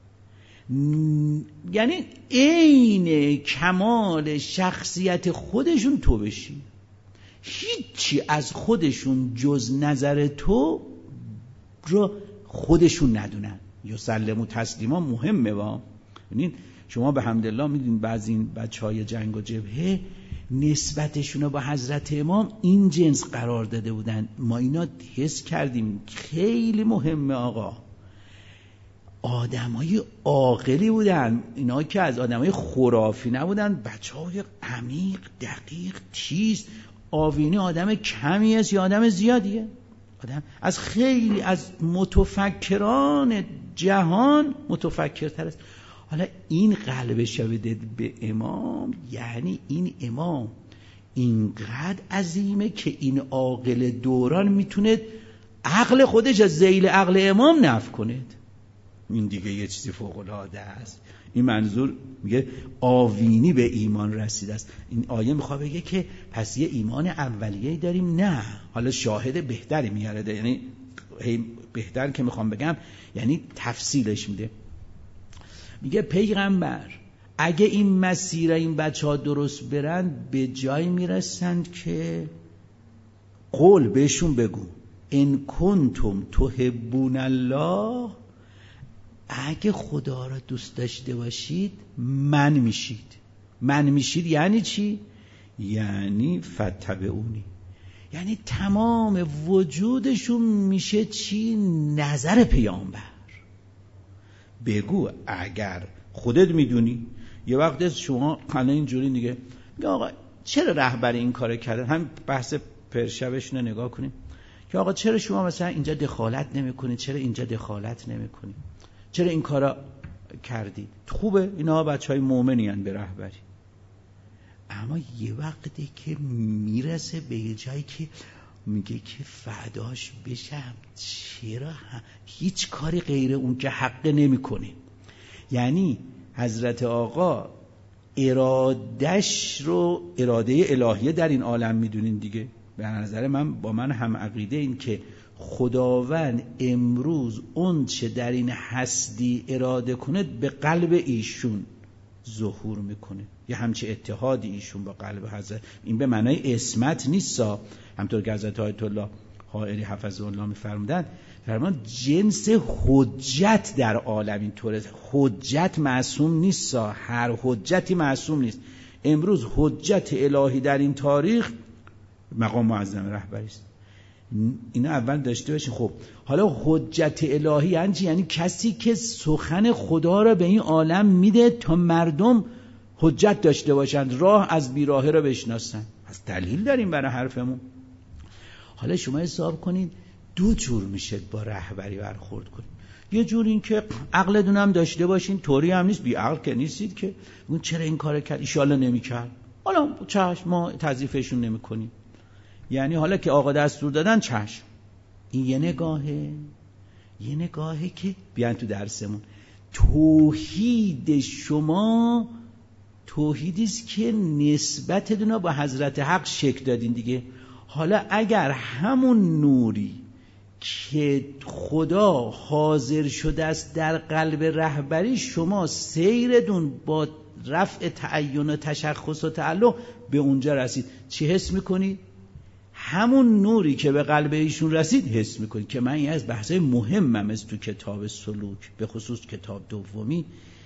یعنی عین کمال شخصیت خودشون تو بشی، هیچی از خودشون جز نظر تو رو خودشون ندونن. یسلموا تسلیما مهمه. ببینید شما به حمدالله میدونید بعضی این بچهای جنگ و جبهه نسبتشون رو با حضرت امام این جنس قرار داده بودن. ما اینا حس کردیم خیلی مهمه آقا. آدمای عاقلی بودن اینا، که از آدمای خرافی نبودن. بچهای عمیق، دقیق، تیز. آوینی آدم کمی است یا آدم زیادیه؟ آدم از خیلی از متفکران جهان متفکرتر است. حالا این قلبش بده به امام، یعنی این امام اینقدر عظیمه که این عاقل دوران میتونه عقل خودش از ذیل عقل امام نفی کنه. این دیگه یه چیزی فوق العاده است. این منظور میگه آوینی به ایمان رسیده است. این آیه میخواد بگه که پس یه ایمان اولیه‌ای داریم. نه، حالا شاهد بهتری میاره. یعنی بهتر که میخوام بگم یعنی تفصیلش میده. میگه پیغمبر اگه این مسیر این بچه ها درست برن به جای میرسند که قول بهشون بگو ان کنتم تحبون الله، اگه خدا را دوست داشته باشید من میشید. یعنی چی؟ یعنی فتبعونی، یعنی تمام وجودشون میشه چی؟ نظر پیامبر. بگو اگر خودت میدونی. یه وقت شما الان اینجوری دیگه آقا چرا رهبر این کارو کردن؟ هم بحث پرشبشون رو نگاه کنیم که آقا چرا شما مثلا اینجا دخالت نمی‌کنید، چرا اینجا دخالت نمی‌کنید، چرا این کارا کردید؟ خوبه، اینا بچهای مؤمنی ان به رهبری. اما یه وقتی که میرسه به یه جایی که میگه که فداش بشم، چرا هیچ کاری غیر اون که حق نمی‌کنه. یعنی حضرت آقا ارادش رو اراده الهیه در این عالم میدونین دیگه. به نظر من با من هم عقیده این که خداوند امروز اون چه در این هستی اراده کنه به قلب ایشون ظهور میکنه. یه همچه اتحادی ایشون با قلب حضرت، این به معنای اسمت نیستا، همطور که حضرت آیت الله حائری حفظه الله میفرمودن، فرمان جنس حجت در عالم اینطوره. حجت معصوم نیستا، هر حجتی معصوم نیست. امروز حجت الهی در این تاریخ مقام معظم رهبری است. اینا اول داشته باشین. خب حالا حجت الهی یعنی چی؟ یعنی کسی که سخن خدا را به این عالم میده تا مردم حجت داشته باشند، راه از بیراهه را بشناسن. پس دلیل داریم برای حرفمون. حالا شما حساب کنید دو جور میشه با رهبری برخورد کنید. یه جور این که عقلتون هم داشته باشین، طوری هم نیست بی عقل که نیستید که اون چرا این کارو کرد، ان شاءالله نمیکرد، حالا چشم ما تضعیفشون نمیکنیم. یعنی حالا که آقا دستور دادن چشم. این یه نگاهه که بیان تو درسمون. توحید شما توحیدی است که نسبتتون با حضرت حق شکل دادین دیگه. حالا اگر همون نوری که خدا حاضر شده است در قلب رهبری، شما سیرتون با رفع تعین و تشخص و تعلق به اونجا رسید، چی حس میکنید؟ همون نوری که به قلب ایشون رسید حس میکنید. که من این از بحثای مهمم از تو کتاب سلوک، به خصوص کتاب دومی،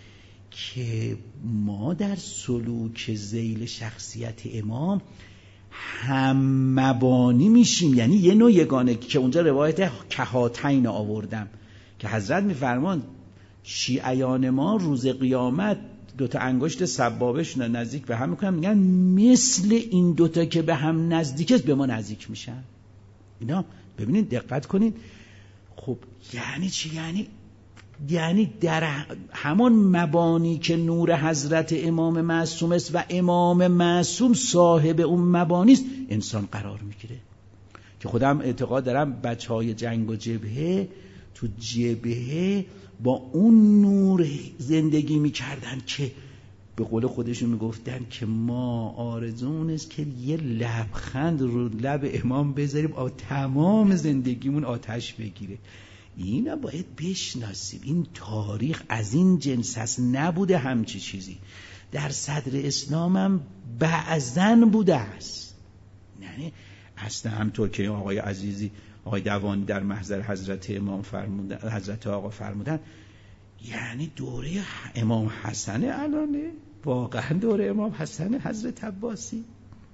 که ما در سلوک ذیل شخصیت امام هم مبانی میشیم. یعنی یه نوع یگانه که اونجا روایت کهاتین آوردم که حضرت میفرمان شیعیان ما روز قیامت دوتا انگشت سبابشون نزدیک به هم میکنن، میگن مثل این دوتا که به هم نزدیک است به ما نزدیک میشن. اینا ببینید دقت کنید. خب یعنی چی؟ یعنی در همان مبانی که نور حضرت امام معصوم است و امام معصوم صاحب اون مبانی است، انسان قرار میگیره. که خودم اعتقاد دارم بچهای جنگ و جبهه تو جبهه با اون نور زندگی میکردن که به قول خودشون میگفتن که ما آرزون است که یه لبخند رو لب امام بذاریم تمام زندگیمون آتش بگیره. اینا باید بشناسیم. این تاریخ از این جنس هست، نبوده همچی چیزی. در صدر اسلام هم بعضن بوده است. یعنی اصلا همطور که آقای عزیزی، آقای دوانی در محضر حضرت امام فرمودن، حضرت آقا فرمودن، یعنی دوره امام حسن الانه، واقعا دوره امام حسن حضرت عباسی.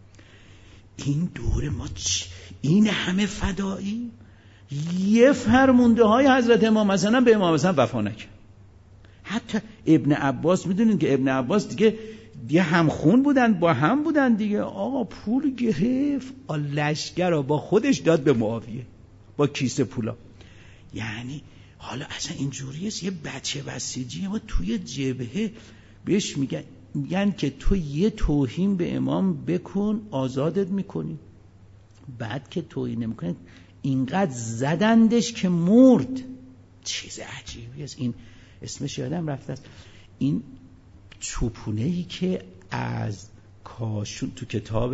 این دوره ما این همه فدایی، یه فرمونده های حضرت امام حسن به امام حسن وفا نکرد. حتی ابن عباس، میدونید که ابن عباس دیگه همخون بودن، با هم بودن دیگه. آقا پول گرفت، لشکر رو با خودش داد به معاویه با کیسه پولا. یعنی حالا اصلا اینجوری است یه بچه بسیجی ما توی جبهه بهش میگن که تو یه توهین به امام بکن آزادت میکنی. بعد که توهین نمیکنه اینقدر زدندش که مرد. چیز عجیبی است. این اسمش یادم رفته است. این چوپونه‌ای که از کاشون تو کتاب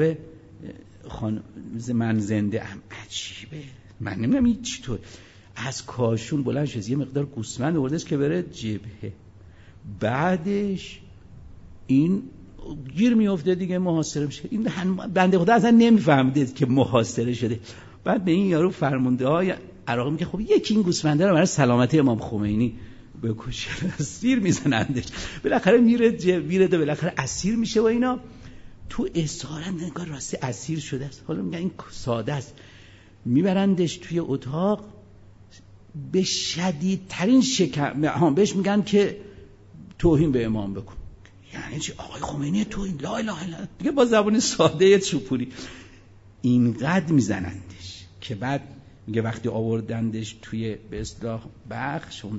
من زنده ام، عجیبه. من نمیدونم این چطور از کاشون بلند شد یه مقدار گوسفند آوردش که بره جبهه. بعدش این گیر میفته دیگه، محاصره میشه. این بنده خدا اصلا نمیفهمیده که محاصره شده. بعد به این یارو فرمانده های عراق میگه خب یکی این گوسفنده رو برای سلامتی امام خمینی بکشه، اسیر میزنندش، بالاخره میره بالاخره اسیر میشه و اینا تو اصرارا نگاه راستی اسیر شده است. حالا میگن این ساده است، میبرندش توی اتاق به شدیدترین شکم بهش میگن که توهین به امام بکن. یعنی چی؟ آقای خمینی توهین، لا اله الا الله، دیگه با زبان ساده چوپوری اینقدر میزنندش که بعد میگه وقتی آوردندش توی به اصطلاح بخشون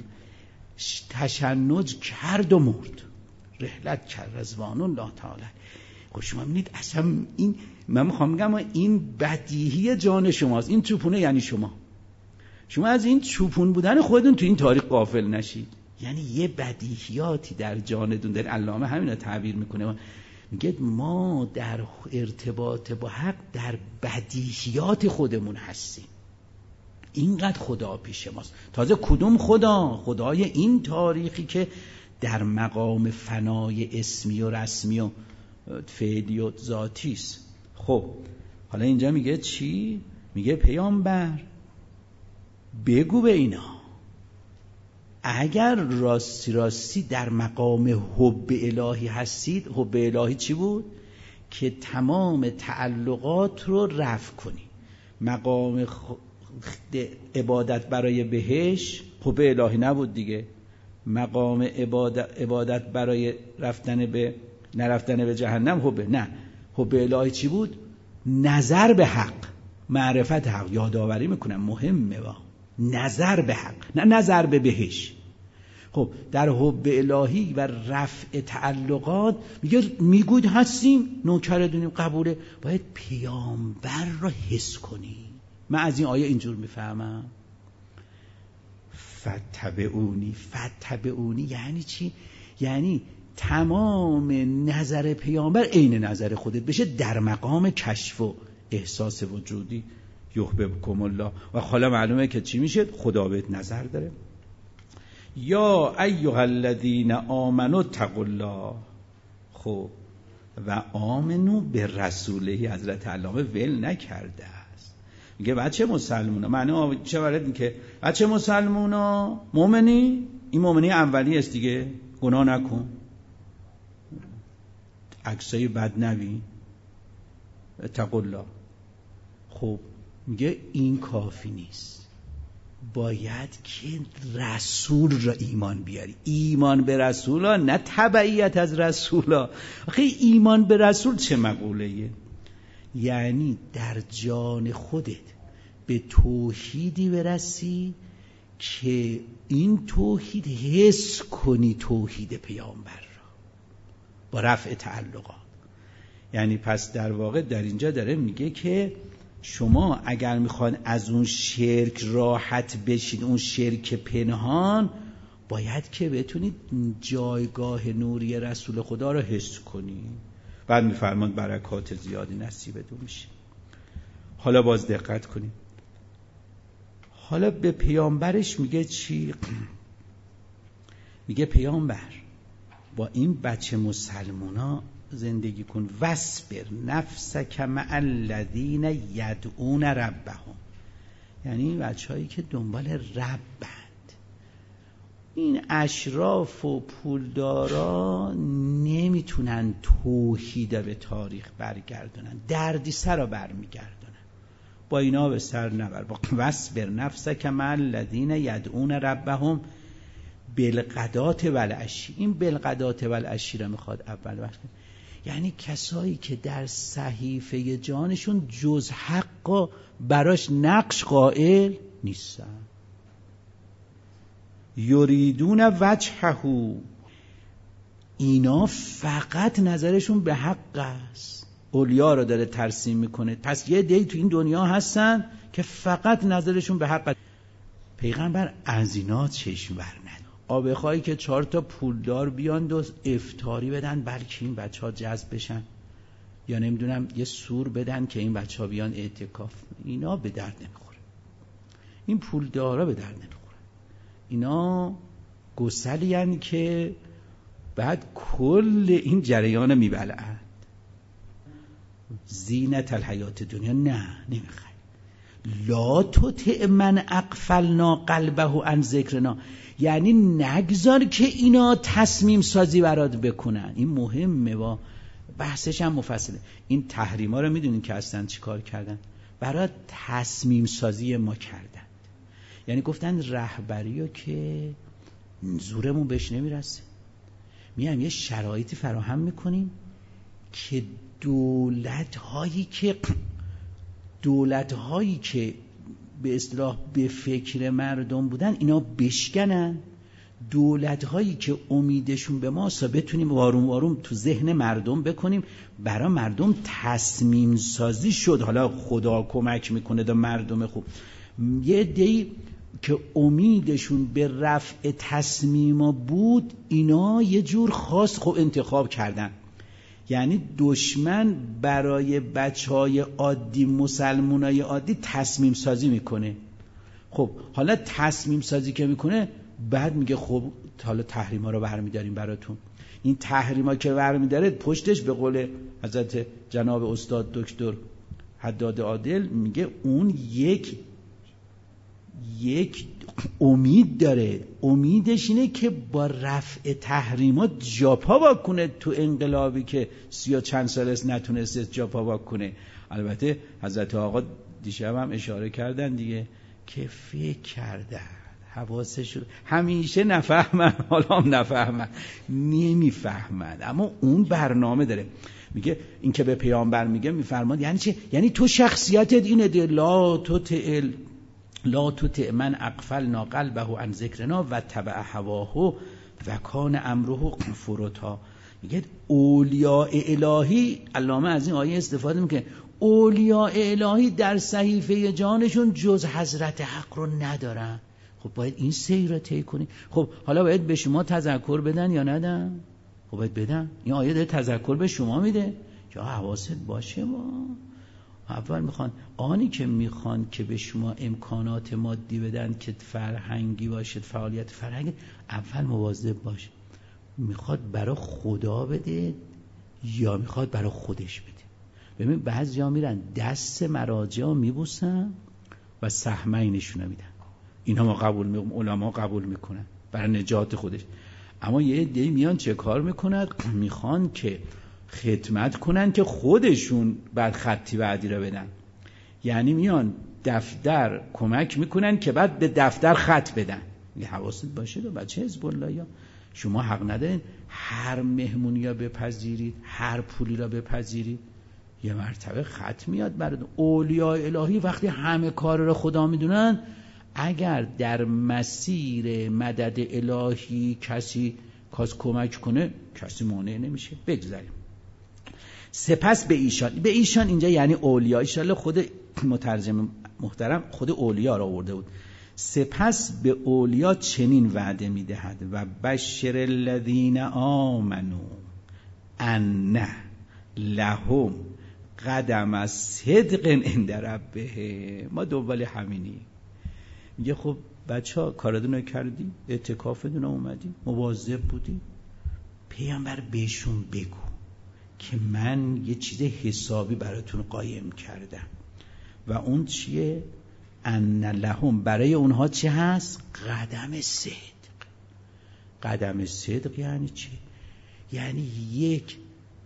تشنج کرد و مرد، رحلت کرد رضوان الله تعالی. خب شما میبینید اصلا این، من میخوام بگم این بدیهی جان شماست، این چوپونه یعنی شما از این چوپون بودن خودتون تو این تاریخ غافل نشید. یعنی یه بدیهیاتی در جانتون، در علامه همین تعبیر میکنه، میگه ما در ارتباط با حق در بدیهیات خودمون هستیم. اینقدر خدا پیش ماست. تازه کدوم خدا؟ خدای این تاریخی که در مقام فنای اسمی و رسمی و فعلی و ذاتی است. خب حالا اینجا میگه چی؟ میگه پیامبر بگو به اینا اگر راستی در مقام حب الهی هستید. حب الهی چی بود؟ که تمام تعلقات رو رفع کنی. مقام عبادت برای بهشت حب الهی نبود دیگه. مقام عبادت برای نرفتن به جهنم حب الهی چی بود؟ نظر به حق، معرفت حق. یادآوری میکنم مهمه، نظر به حق نه نظر به بهشت. خب در حب الهی و رفع تعلقات میگوید هستیم، نوکر دونیم، قبوله، باید پیامبر را حس کنی. من از این آیه اینجور میفهمم فتبعونی یعنی چی؟ یعنی تمام نظر پیامبر عین نظر خودت بشه در مقام کشف و احساس وجودی. یحببکم الله. و حالا معلومه که چی میشه؟ خدا بهت نظر داره. یا ایها الذین آمنوا اتقوا الله. خب و آمنو به رسوله. حضرت علامه ول نکرده است، میگه بچه مسلمونا، معنی چه وارد که بچه مسلمونا مؤمنی، این مؤمنی اولی است دیگه، گناه نکن، عکسای بد نبین، اتقوا الله. خب میگه این کافی نیست، باید که رسول را ایمان بیاری. ایمان به رسول ها، نه تبعیت از رسول ها. آخه ایمان به رسول چه مقوله‌ایه؟ یعنی در جان خودت به توحیدی برسی که این توحید حس کنی توحید پیامبر را با رفع تعلقات. یعنی پس در واقع در اینجا داره میگه که شما اگر میخوان از اون شرک راحت بشید، اون شرک پنهان، باید که بتونید جایگاه نوری رسول خدا رو حس کنید. بعد میفرماند برکات زیادی نصیبتون میشه. حالا باز دقت کنید، حالا به پیامبرش میگه چی؟ میگه پیامبر با این بچه مسلمونا زندگی کن. واصبر نفسک مع الذین یدعون ربهم. یعنی این بچه‌هایی که دنبال ربند. این اشراف و پولدارا نمیتونن توحید به تاریخ برگردونن، دردی سر رو برمیگردونن. با اینا به سر نبر. واصبر نفسک مع الذین یدعون ربهم بالغداة والعشی. این بالغداة والعشی رو میخواد اول وقت، یعنی کسایی که در صحیفه جانشون جز حق براش نقش قائل نیستن. یریدون وجهه. اینا فقط نظرشون به حق است. اولیا رو داره ترسیم میکنه. پس یه دی تو این دنیا هستن که فقط نظرشون به حق است. پیغمبر از اینا چشم برند. آبخواهی که 4 تا پولدار بیان و افطاری بدن بلکه این بچه ها جذب بشن، یا نمیدونم یه سور بدن که این بچه ها بیان اعتکاف، اینا به درد نمیخوره. این پولدارا به درد نمیخوره. اینا گسلی هن که بعد کل این جریان میبلعند. زینت الحیات دنیا نه نمیخوای. لا تطع من اغفلنا قلبه عن ذکرنا، یعنی نگذار که اینا تصمیم سازی برات بکنن. این مهمه، با بحثش هم مفصله. این تحریما رو میدونین که اصلا چی کار کردن؟ برات تصمیم سازی ما کردن. یعنی گفتن رهبری رو که زورمون بهش نمیرسه، میام یه شرایطی فراهم میکنیم که دولت‌هایی که به اصطلاح به فکر مردم بودن اینا بشکنن، دولت‌هایی که امیدشون به ماست بتونیم آروم آروم تو ذهن مردم بکنیم، برای مردم تصمیم سازی شد. حالا خدا کمک میکنه دا مردم خوب. یه عده‌ای که امیدشون به رفع تصمیما بود، اینا یه جور خاص خب انتخاب کردن. یعنی دشمن برای بچهای عادی، مسلمانای عادی تصمیم سازی میکنه. خب حالا تصمیم سازی که میکنه، بعد میگه خب حالا تحریما رو برمیداریم براتون. این تحریما که برمیداره پشتش به قول حضرت جناب استاد دکتر حداد عادل میگه اون یک امید داره. امیدش اینه که با رفع تحریمات جاپا واکنه تو انقلابی که 30 و چند سال است نتونست جاپا واکنه. البته حضرت آقا دیشب هم اشاره کردن دیگه که فکر کردن، حواسش همیشه نفهمن، حالا هم نفهمن، نمیفهمن، اما اون برنامه داره. میگه این که به پیامبر میگه میفرماد یعنی چه؟ یعنی تو شخصیتت اینه ده لا تطع من اغفلنا قلبه عن ذکرنا و تبع هواه و کان امره فرطا. میگه اولیاء الهی، علامه از این آیه استفاده میکنه، اولیاء الهی در صحیفه جانشون جز حضرت حق رو ندارن. خب باید این سیر رو طی کنی. خب حالا باید به شما تذکر بدن یا ندن؟ خب باید بدن. این آیه داره تذکر به شما میده که حواست باشه. ما اول میخوان آنی که میخوان که به شما امکانات مادی بدن که فرهنگی باشد، فعالیت فرهنگی، اول مواظب باشه میخواد برای خدا بده یا میخواد برای خودش بده. ببین بعضیا میرن دست مراجع میبوسن و سهمینشون میدن، اینا ما قبول میکنن، علما قبول میکنن برای نجات خودش. اما یه عده‌ای میان چه کار میکنن؟ میخوان که خدمت کنن که خودشون بعد خطی بعدی رو بدن. یعنی میان دفتر کمک میکنن که بعد به دفتر خط بدن. یه حواست باشه دو بچه حزب الله یا شما حق ندارین هر مهمونی را بپذیرید، هر پولی را بپذیرید. یه مرتبه خط میاد برای اولیاء الهی. وقتی همه کار رو خدا میدونن، اگر در مسیر مدد الهی کسی کمک کنه، کسی مانع نمیشه. بگذاریم. سپس به ایشان اینجا یعنی اولیاء. ان خود مترجم محترم خود اولیاء را آورده بود. سپس به اولیاء چنین وعده میدهد و بشر الذین آمنوا ان لهم قدم صدق عند ربهم. ما دنبال همینی. میگه خب بچه‌ها کاراتون کردی، اعتکافتون اومدی، مواظب بودی، پیامبر بهشون بگو که من یه چیز حسابی براتون قایم کردم. و اون چیه؟ ان لهم، برای اونها چه هست؟ قدم صدق. قدم صدق یعنی چی؟ یعنی یک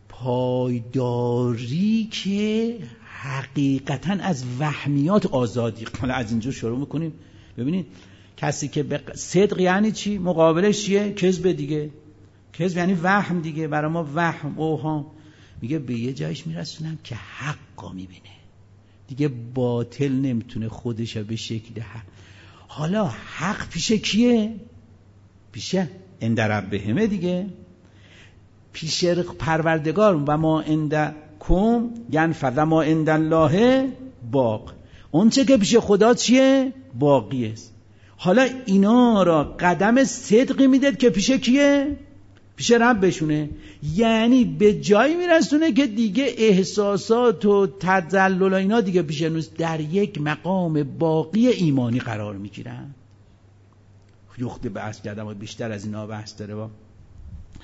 پایداری که حقیقتاً از وهمیات آزادی. حالا از اینجا شروع میکنیم. ببینید کسی که صدق یعنی چی؟ مقابلش چیه؟ کذب دیگه. کذب یعنی وهم دیگه. برای ما وهم، اوهام. میگه به یه جایش میرسونم که حقا میبینه دیگه، باطل نمیتونه خودش به شکل حق. حالا حق پیش کیه؟ پیش عند ربهم دیگه، پیش پروردگار. و ما عندکم ینفد و ما عند الله باق. اون چه که پیش خدا چیه؟ باقی است. حالا اینا را قدم صدقی میداد که پیش کیه؟ پیش ربشونه. یعنی به جایی میرسونه که دیگه احساسات و تذلل و اینا دیگه پیش نیست، در یک مقام باقی ایمانی قرار میگیرن. یخت بحث کردم و بیشتر از اینا بحث داره. با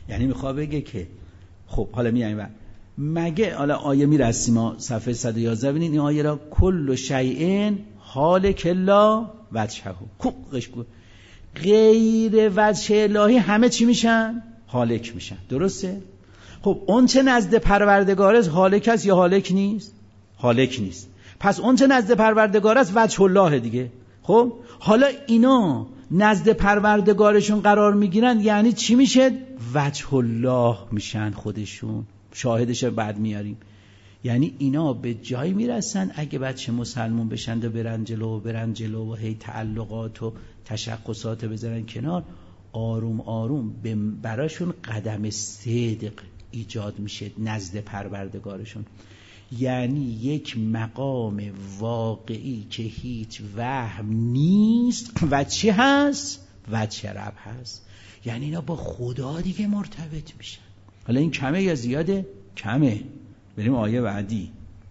یعنی میخواد بگه که خب حالا میایم مگه حالا آیه میرسیم ما صفحه 111 ببینید این آیه را کل شیء حالک الا وجهه. خوب قشنگ غیر وجه الهی همه چی میشن؟ هالک میشن. درسته؟ خب اون چه نزد پروردگار است هالک است یا هالک نیست؟ هالک نیست. پس اون چه نزد پروردگار است وجه الله دیگه. خب حالا اینا نزد پروردگارشون قرار میگیرن یعنی چی میشه؟ وجه الله میشن خودشون. شاهدش بعد میاریم. یعنی اینا به جایی میرسن اگه بچه مسلمون بشن و برن جلو و هی تعلقات و تشخصات بذارن کنار، آروم آروم براشون قدم صدق ایجاد میشه نزد پروردگارشون. یعنی یک مقام واقعی که هیچ وهم نیست و چی هست؟ وجه رب هست. یعنی اینا با خدا دیگه مرتبط میشن. حالا این کمه یا زیاده؟ کمه. بریم آیه بعدی.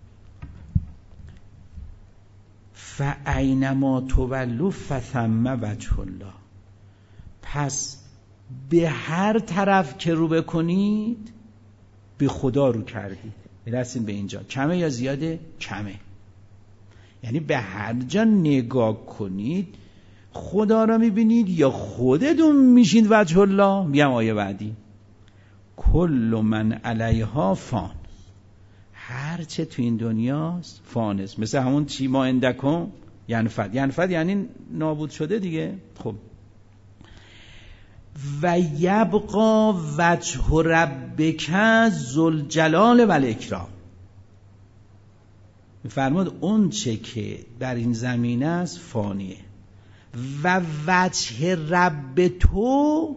فَأَيْنَمَا تُوَلُّوا فَثَمَّ وَجْهُ اللَّه. پس به هر طرف که رو بکنید به خدا رو کردید. برسیم به اینجا. کمه یا زیاده؟ کمه. یعنی به هر جا نگاه کنید خدا را میبینید یا خودتون میشین وجه الله. میگم آیه بعدی. کل من علیها فان. هر چه تو این دنیاست فان است. مثل همون چی ما اندکم ینفد یعنی نابود شده دیگه. خب و یبقا وجه ربک ذوالجلال و الاکرام. میفرماد اون چه که در این زمین است فانیه و وجه رب تو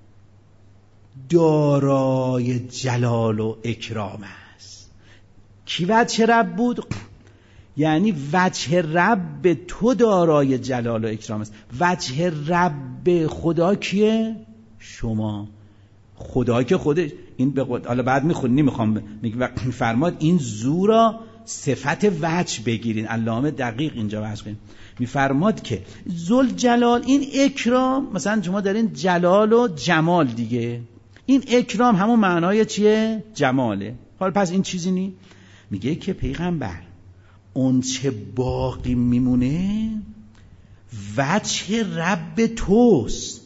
دارای جلال و اکرام است. کی وجه رب بود؟ یعنی وجه رب تو دارای جلال و اکرام است. وجه رب خدا کیه؟ شما. خدا که خودش این به حالا بعد میخوام میفرماد این زورا صفت وجه بگیرین. علامه دقیق اینجا وجه کنین. میفرماد که ذوالجلال این اکرام، مثلا شما دارین جلال و جمال دیگه، این اکرام همون معنای چیه؟ جماله. حالا پس این چیزی نی؟ میگه که پیغمبر اون چه باقی میمونه وجه رب توست.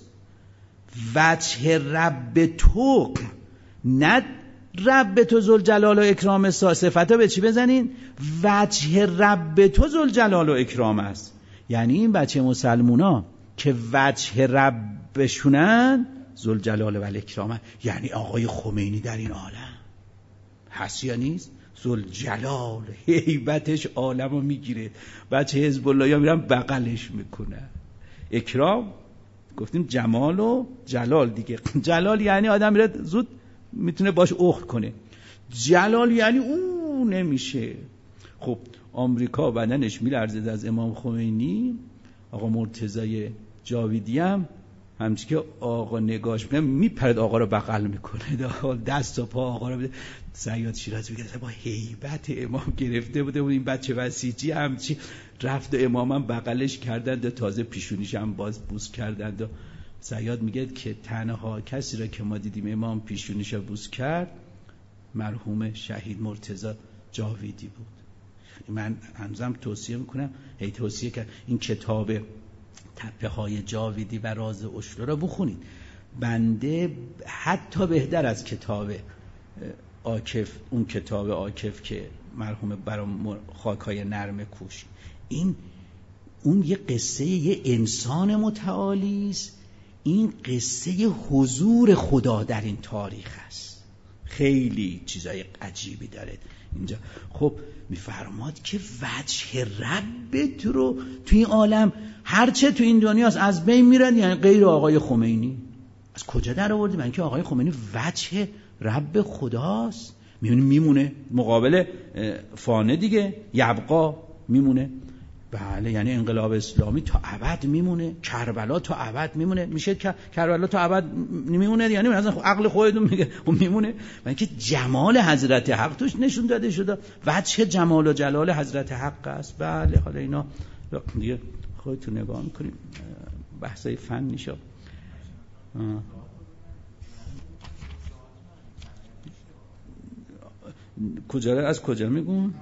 وجه رب تو، نه رب تو ذوالجلال و اکرام. صفتا به چی بزنین؟ وجه رب تو ذوالجلال و اکرام است. یعنی این بچه مسلمونا که وجه ربشونن ذوالجلال و الاکرام، یعنی آقای خمینی در این عالم هست یا نیست؟ ذوالجلال هیبتش عالمو میگیره. بچه حزب الله ها میرن بغلش میکنن. اکرام گفتیم جمال و جلال دیگه. جلال یعنی آدم میره زود میتونه باش اخت کنه. جلال یعنی اون نمیشه. خب آمریکا بدنش میلرزه از امام خمینی. آقا مرتضی جاویدی هم همچی که آقا نگاش میکنه میپرد آقا رو بغل میکنه، دست و پا آقا رو بده. سیاد شیرازی میگه با هیبت امام گرفته بوده این بچه بسیجی همچی رفت و امامم بغلش کردند و تازه پیشونیش هم باز بوس کردند. و سیاد میگه که تنها کسی را که ما دیدیم امام پیشونیش بوس کرد مرحوم شهید مرتضی جاویدی بود. من هنوزم توصیه میکنم، هی توصیه کرد این کتاب تپه های جاویدی و راز اشلو را بخونید. بنده حتی بهتر از کتاب عاکف، اون کتاب عاکف که مرحوم برای خاکای نرم کوش، این اون یه قصه یه انسان متعالی است. این قصه حضور خدا در این تاریخ است. خیلی چیزای عجیبی داره اینجا. خب میفرماد که وجه ربت رو توی این عالم هرچه توی این دنیاست از بین میرن، یعنی غیر آقای خمینی. از کجا در آوردی؟ من که آقای خمینی وجه رب خداست. میمونه مقابل فانه دیگه، یبقا میمونه. بله یعنی انقلاب اسلامی تا ابد میمونه، کربلا تا ابد میمونه. میشه کربلا تا ابد میمونه، یعنی مثلا عقل خودتون میگه میمونه. من که جمال حضرت حق توش نشون داده شده، وجه جمال و جلال حضرت حق است. بله حالا اینا دیگه خودتون نگاه میکنیم، بحثای فنی شد. کجا از کجا میگون؟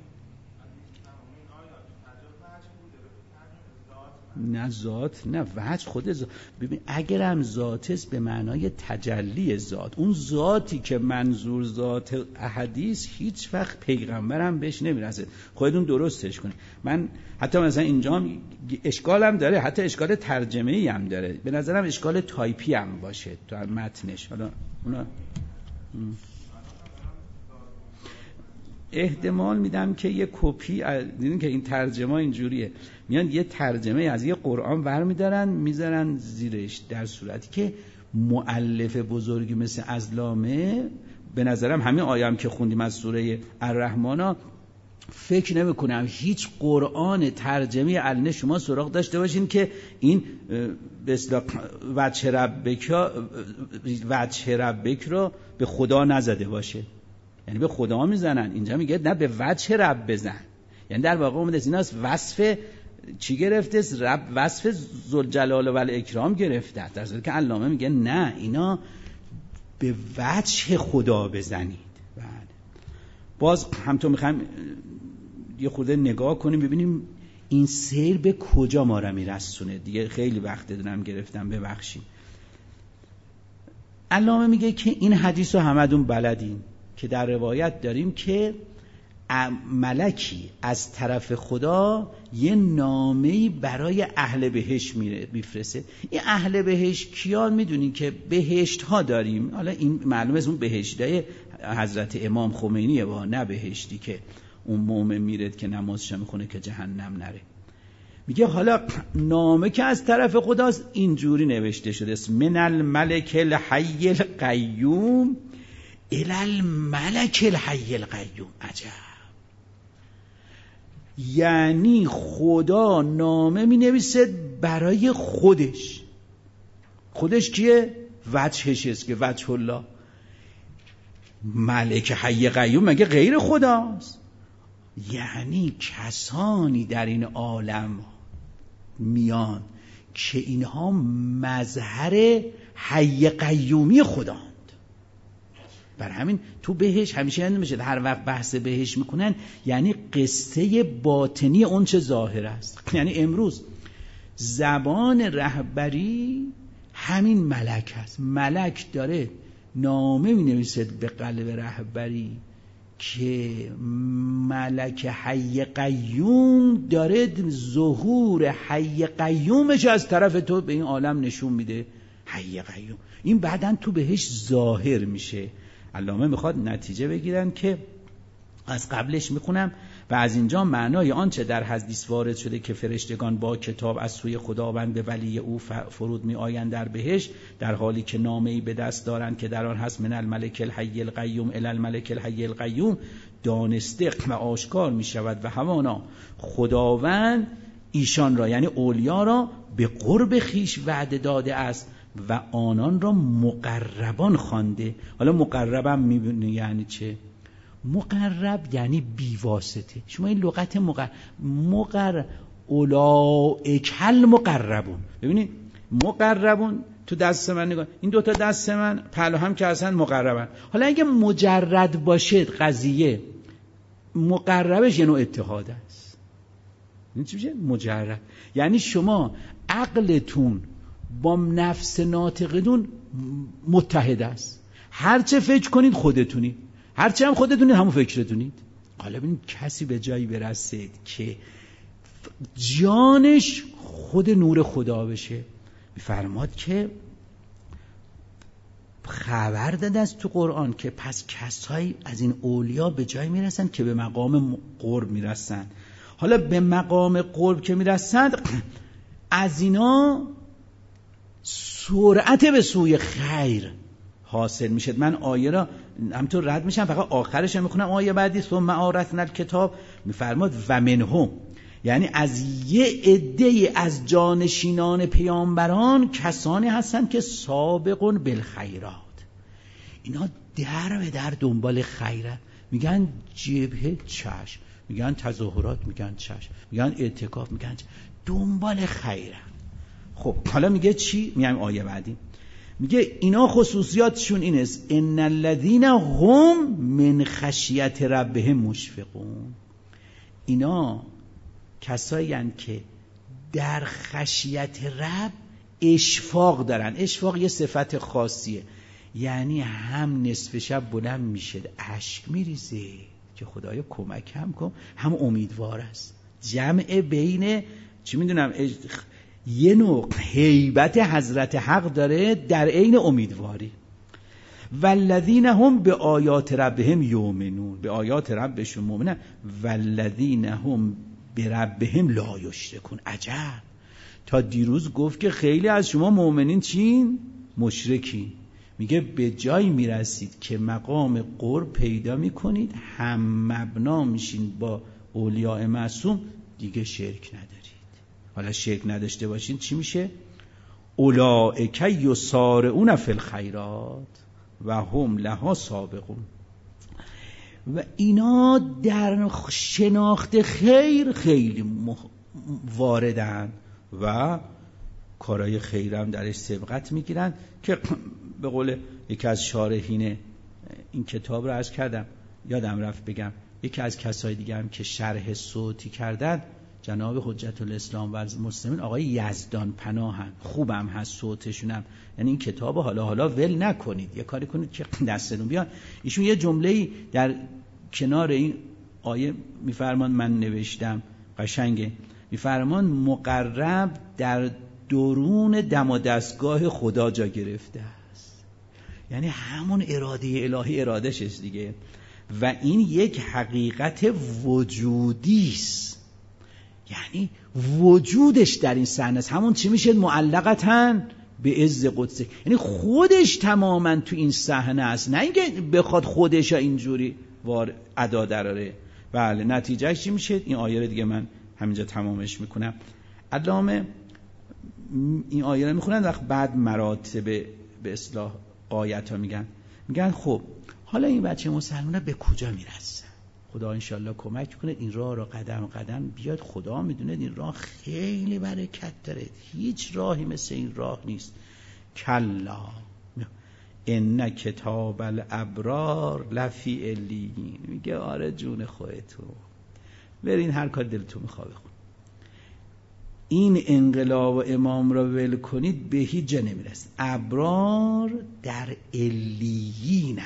نه ذات، نه وجه، خود ذات. ببین اگرم ذات است به معنای تجلی ذات، اون ذاتی که منظور ذات احادیث هیچ وقت پیغمبرم بهش نمیرسه. خودتون درستش کنید. من حتی مثلا اینجا اشکالم داره، حتی اشکال ترجمه‌ای هم داره، به نظرم اشکال تایپی هم باشه تو متنش. حالا اونا احتمال میدم که یه کپی، دیدین که این ترجمه اینجوریه، میان یه ترجمه از یه قرآن برمیدارن میذارن زیرش، در صورتی که مؤلف بزرگی مثل ازلامه به نظرم همین آیه که خوندیم از سوره الرحمن، فکر نمی‌کنم هیچ قرآن ترجمه علنه شما سراغ داشته باشین که این به اصطلاح وجه ربک رو به خدا نزده باشه. یعنی به خدا میزنن، اینجا میگه نه به وجه رب بزن. یعنی در واقع اومده اینا وصف چی گرفته؟ رب، وصف ذوالجلال و الاکرام گرفته، در صورتی که علامه میگه نه، اینا به وجه خدا بزنید. بله. باز همونطور میخوایم یه خورده نگاه کنیم ببینیم این سیر به کجا ما را میرسونه. دیگه خیلی وقت دارم گرفتم، ببخشید. علامه میگه که این حدیث رو همدون بلدین که در روایت داریم که ملکی از طرف خدا یه نامه‌ای برای اهل بهشت میفرسته. این اهل بهشت کیان میدونین که بهشت ها داریم. حالا این معلومه از اون بهشتای حضرت امام خمینیه، با نه بهشتی که اون مومن میرد که نمازش میخونه که جهنم نره. میگه حالا نامه که از طرف خداست اینجوری نوشته شده است: من الملک الحی القیوم الی الملک الحی القیوم. عجب. یعنی خدا نامه می نویسه برای خودش. خودش کیه؟ وجهش است که وجه الله. ملک حی قیوم مگه غیر خداست؟ یعنی کسانی در این عالم میان که اینها مظهر حی قیومی خداند. بر همین تو بهش همیشه یاد میشه هر وقت بحث بهش میکنن یعنی قصه باطنی اون چه ظاهر است. یعنی امروز زبان رهبری همین ملک هست. ملک داره نامه می نویسه به قلب رهبری که ملک حی قیوم داره ظهور حی قیومش از طرف تو به این عالم نشون میده. حی قیوم این بعداً تو بهش ظاهر میشه. علامه میخواد نتیجه بگیرن که از قبلش میخونم: و از اینجا معنای آنچه در حدیث وارد شده که فرشتگان با کتاب از سوی خداوند به ولی او فرود می آیند در بهشت، در حالی که نامه‌ای به دست دارند که در آن هست من الملک الحی القیوم الی الملک الحی القیوم، دانسته و آشکار می شود و همانا خداوند ایشان را یعنی اولیا را به قرب خیش وعده داده است و آنان را مقربان خوانده. حالا مقربم میبینی یعنی چه؟ مقرب یعنی بیواسطه. شما این لغت اولئک المقربون، ببینید مقربون تو دست من نگاه، این دوتا دست من پهلو هم که اصلا مقربن. حالا اگه مجرد باشه قضیه، مقربش یه نوع اتحاد است. این چی میشه؟ مجرد یعنی شما عقلتون با نفس ناطقتون متحد است. هرچه فکر کنید خودتونید، هرچه هم خودتونید همون فکرتونید. حالا ببینید کسی به جایی برسید که جانش خود نور خدا بشه، میفرماد که خبر داده است تو قرآن که پس کسایی از این اولیا به جایی میرسن که به مقام قرب میرسن. حالا به مقام قرب که میرسن از اینا سرعت به سوی خیر حاصل میشه. من آیه را همینطور رد میشم، فقط آخرش هم میخونم. آیه بعدی ثم اورثنا الکتاب میفرماد و منهم، یعنی از یه عده از جانشینان پیامبران کسانی هستن که سابقون بالخیرات، اینا در به در دنبال خیره، میگن جبهه چشم، میگن تظاهرات، میگن چشم، میگن اعتکاف، میگن دنبال خیره. خب حالا میگه چی؟ میگم آیه بعدی میگه اینا خصوصیاتشون این است: ان الذین هم من خشیت ربهم مشفقون. اینا کسایی هستند که در خشیت رب اشفاق دارن. اشفاق یه صفت خاصیه، یعنی هم نصف شب بلند میشه اشک میریزه که خدایا کمکم کن، هم امیدوار است. جمع بین چی میدونم یه نوع هیبت حضرت حق داره در عین امیدواری. والذین هم به آیات ربهم یؤمنون، به آیات ربشون مؤمنن. والذین هم به ربهم لا یشرکون. عجب، تا دیروز گفت که خیلی از شما مؤمنین چین؟ مشرکین. میگه به جایی میرسید که مقام قرب پیدا میکنید، هم مبنا میشین با اولیاء معصوم، دیگه شرک ندارید. حالا شرک نداشته باشین چی میشه؟ اولئک یسارعون فی الخیرات و هم لها سابقون. و اینا در شناخت خیر خیلی واردن و کارهای خیر هم درش سبقت میگیرن، که به قول یکی از شارحین این کتاب رو عرض کردم، یادم رفت بگم، یکی از کسای دیگه هم که شرح صوتی کردن جناب حجت الاسلام و المسلمین آقای یزدان پناهن. خوبم هست صوتشونم، یعنی این کتاب حالا ول نکنید، یه کاری کنید که دستتون بیاد. ایشون یه جمله‌ای در کنار این آیه میفرمان، من نوشتم قشنگه، میفرمان مقرب در درون دم و دستگاه خدا جا گرفته است. یعنی همون اراده الهی ارادهش است دیگه، و این یک حقیقت وجودی است، یعنی وجودش در این صحنه است. همون چی میشه؟ معلقتاً به عز قدسه، یعنی خودش تماماً تو این صحنه است، نه اینکه بخواد خودش اینجوری ادا دراره. بله، نتیجهش چی میشه؟ این آیه رو دیگه من همینجا تمامش میکنم. علامه این آیه رو میخونن و بعد مراتب به اصلاح آیت ها میگن خب حالا این بچه مسلمانه به کجا میرسه؟ خدا انشالله کمک کنه این راه را قدم قدم بیاد. خدا میدونه این راه خیلی برکت داره، هیچ راهی مثل این راه نیست. کلا ان کتاب الابرار لفی علیین. میگه آره جون خودتون برین هر کار دلتون میخواد بخون، این انقلاب و امام را ول کنید به هیچ جا نمیرسید. ابرار در علیینند،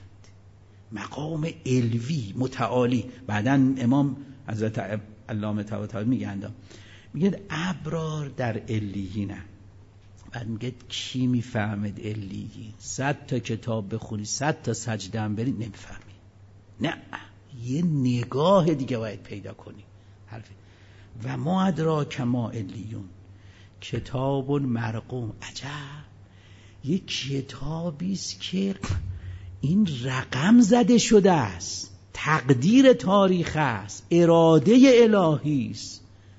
مقام علوی متعالی. بعدن امام حضرت علامه طباطبایی میگه ابرار در علیینند. بعد میگه کی میفهمد علیین؟ 100 تا کتاب بخونی، 100 تا سجده هم برید نمیفهمی. نه، یه نگاه دیگه باید پیدا کنی. حرفی و ما ادراک ما علیون کتاب مرقوم. عجب، یه کتابی است که این رقم زده شده است، تقدیر تاریخ است، اراده الهی است.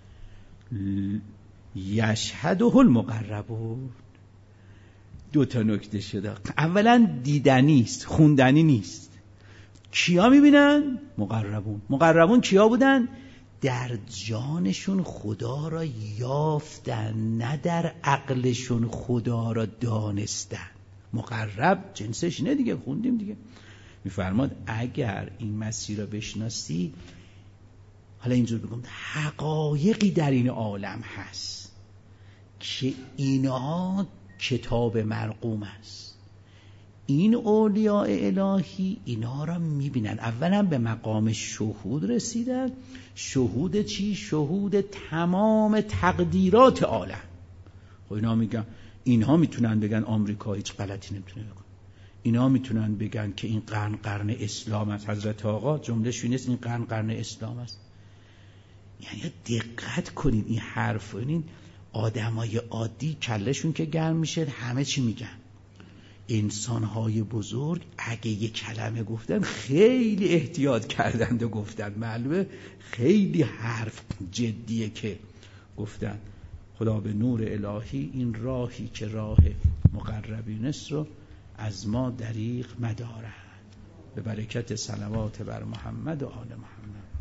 یشهده المقربون. 2 تا نکته شده. اولا دیدنی است، خوندنی نیست. کیا میبینن؟ مقربون. مقربون کیا بودن؟ در جانشون خدا را یافتن، نه در عقلشون خدا را دانستن. مقرب جنسش نه دیگه، خوندیم دیگه. میفرماد اگر این مسیر را بشناسی، حالا اینجور بگم، حقایقی در این عالم هست که اینا کتاب مرقوم است. این اولیاء الهی اینا را میبینن. اولا به مقام شهود رسیدن. شهود چی؟ شهود تمام تقدیرات عالم. خب اینا میگن، اینها میتونن بگن آمریکا هیچ غلطی نمیتونه بکنه. اینا میتونن بگن که این قرن اسلام است. حضرت آقا جمله‌شون نیست این قرن اسلام است. یعنی دقت کنید این حرف، این آدمای عادی کلشون که گرم میشه همه چی میگن. انسانهای بزرگ اگه یه کلمه گفتن خیلی احتیاط کردند و گفتن، معلومه خیلی حرف جدیه که گفتن. خدا به نور الهی این راهی که راه مقربین است رو از ما دریغ مدارند. به برکت صلوات بر محمد و آل محمد.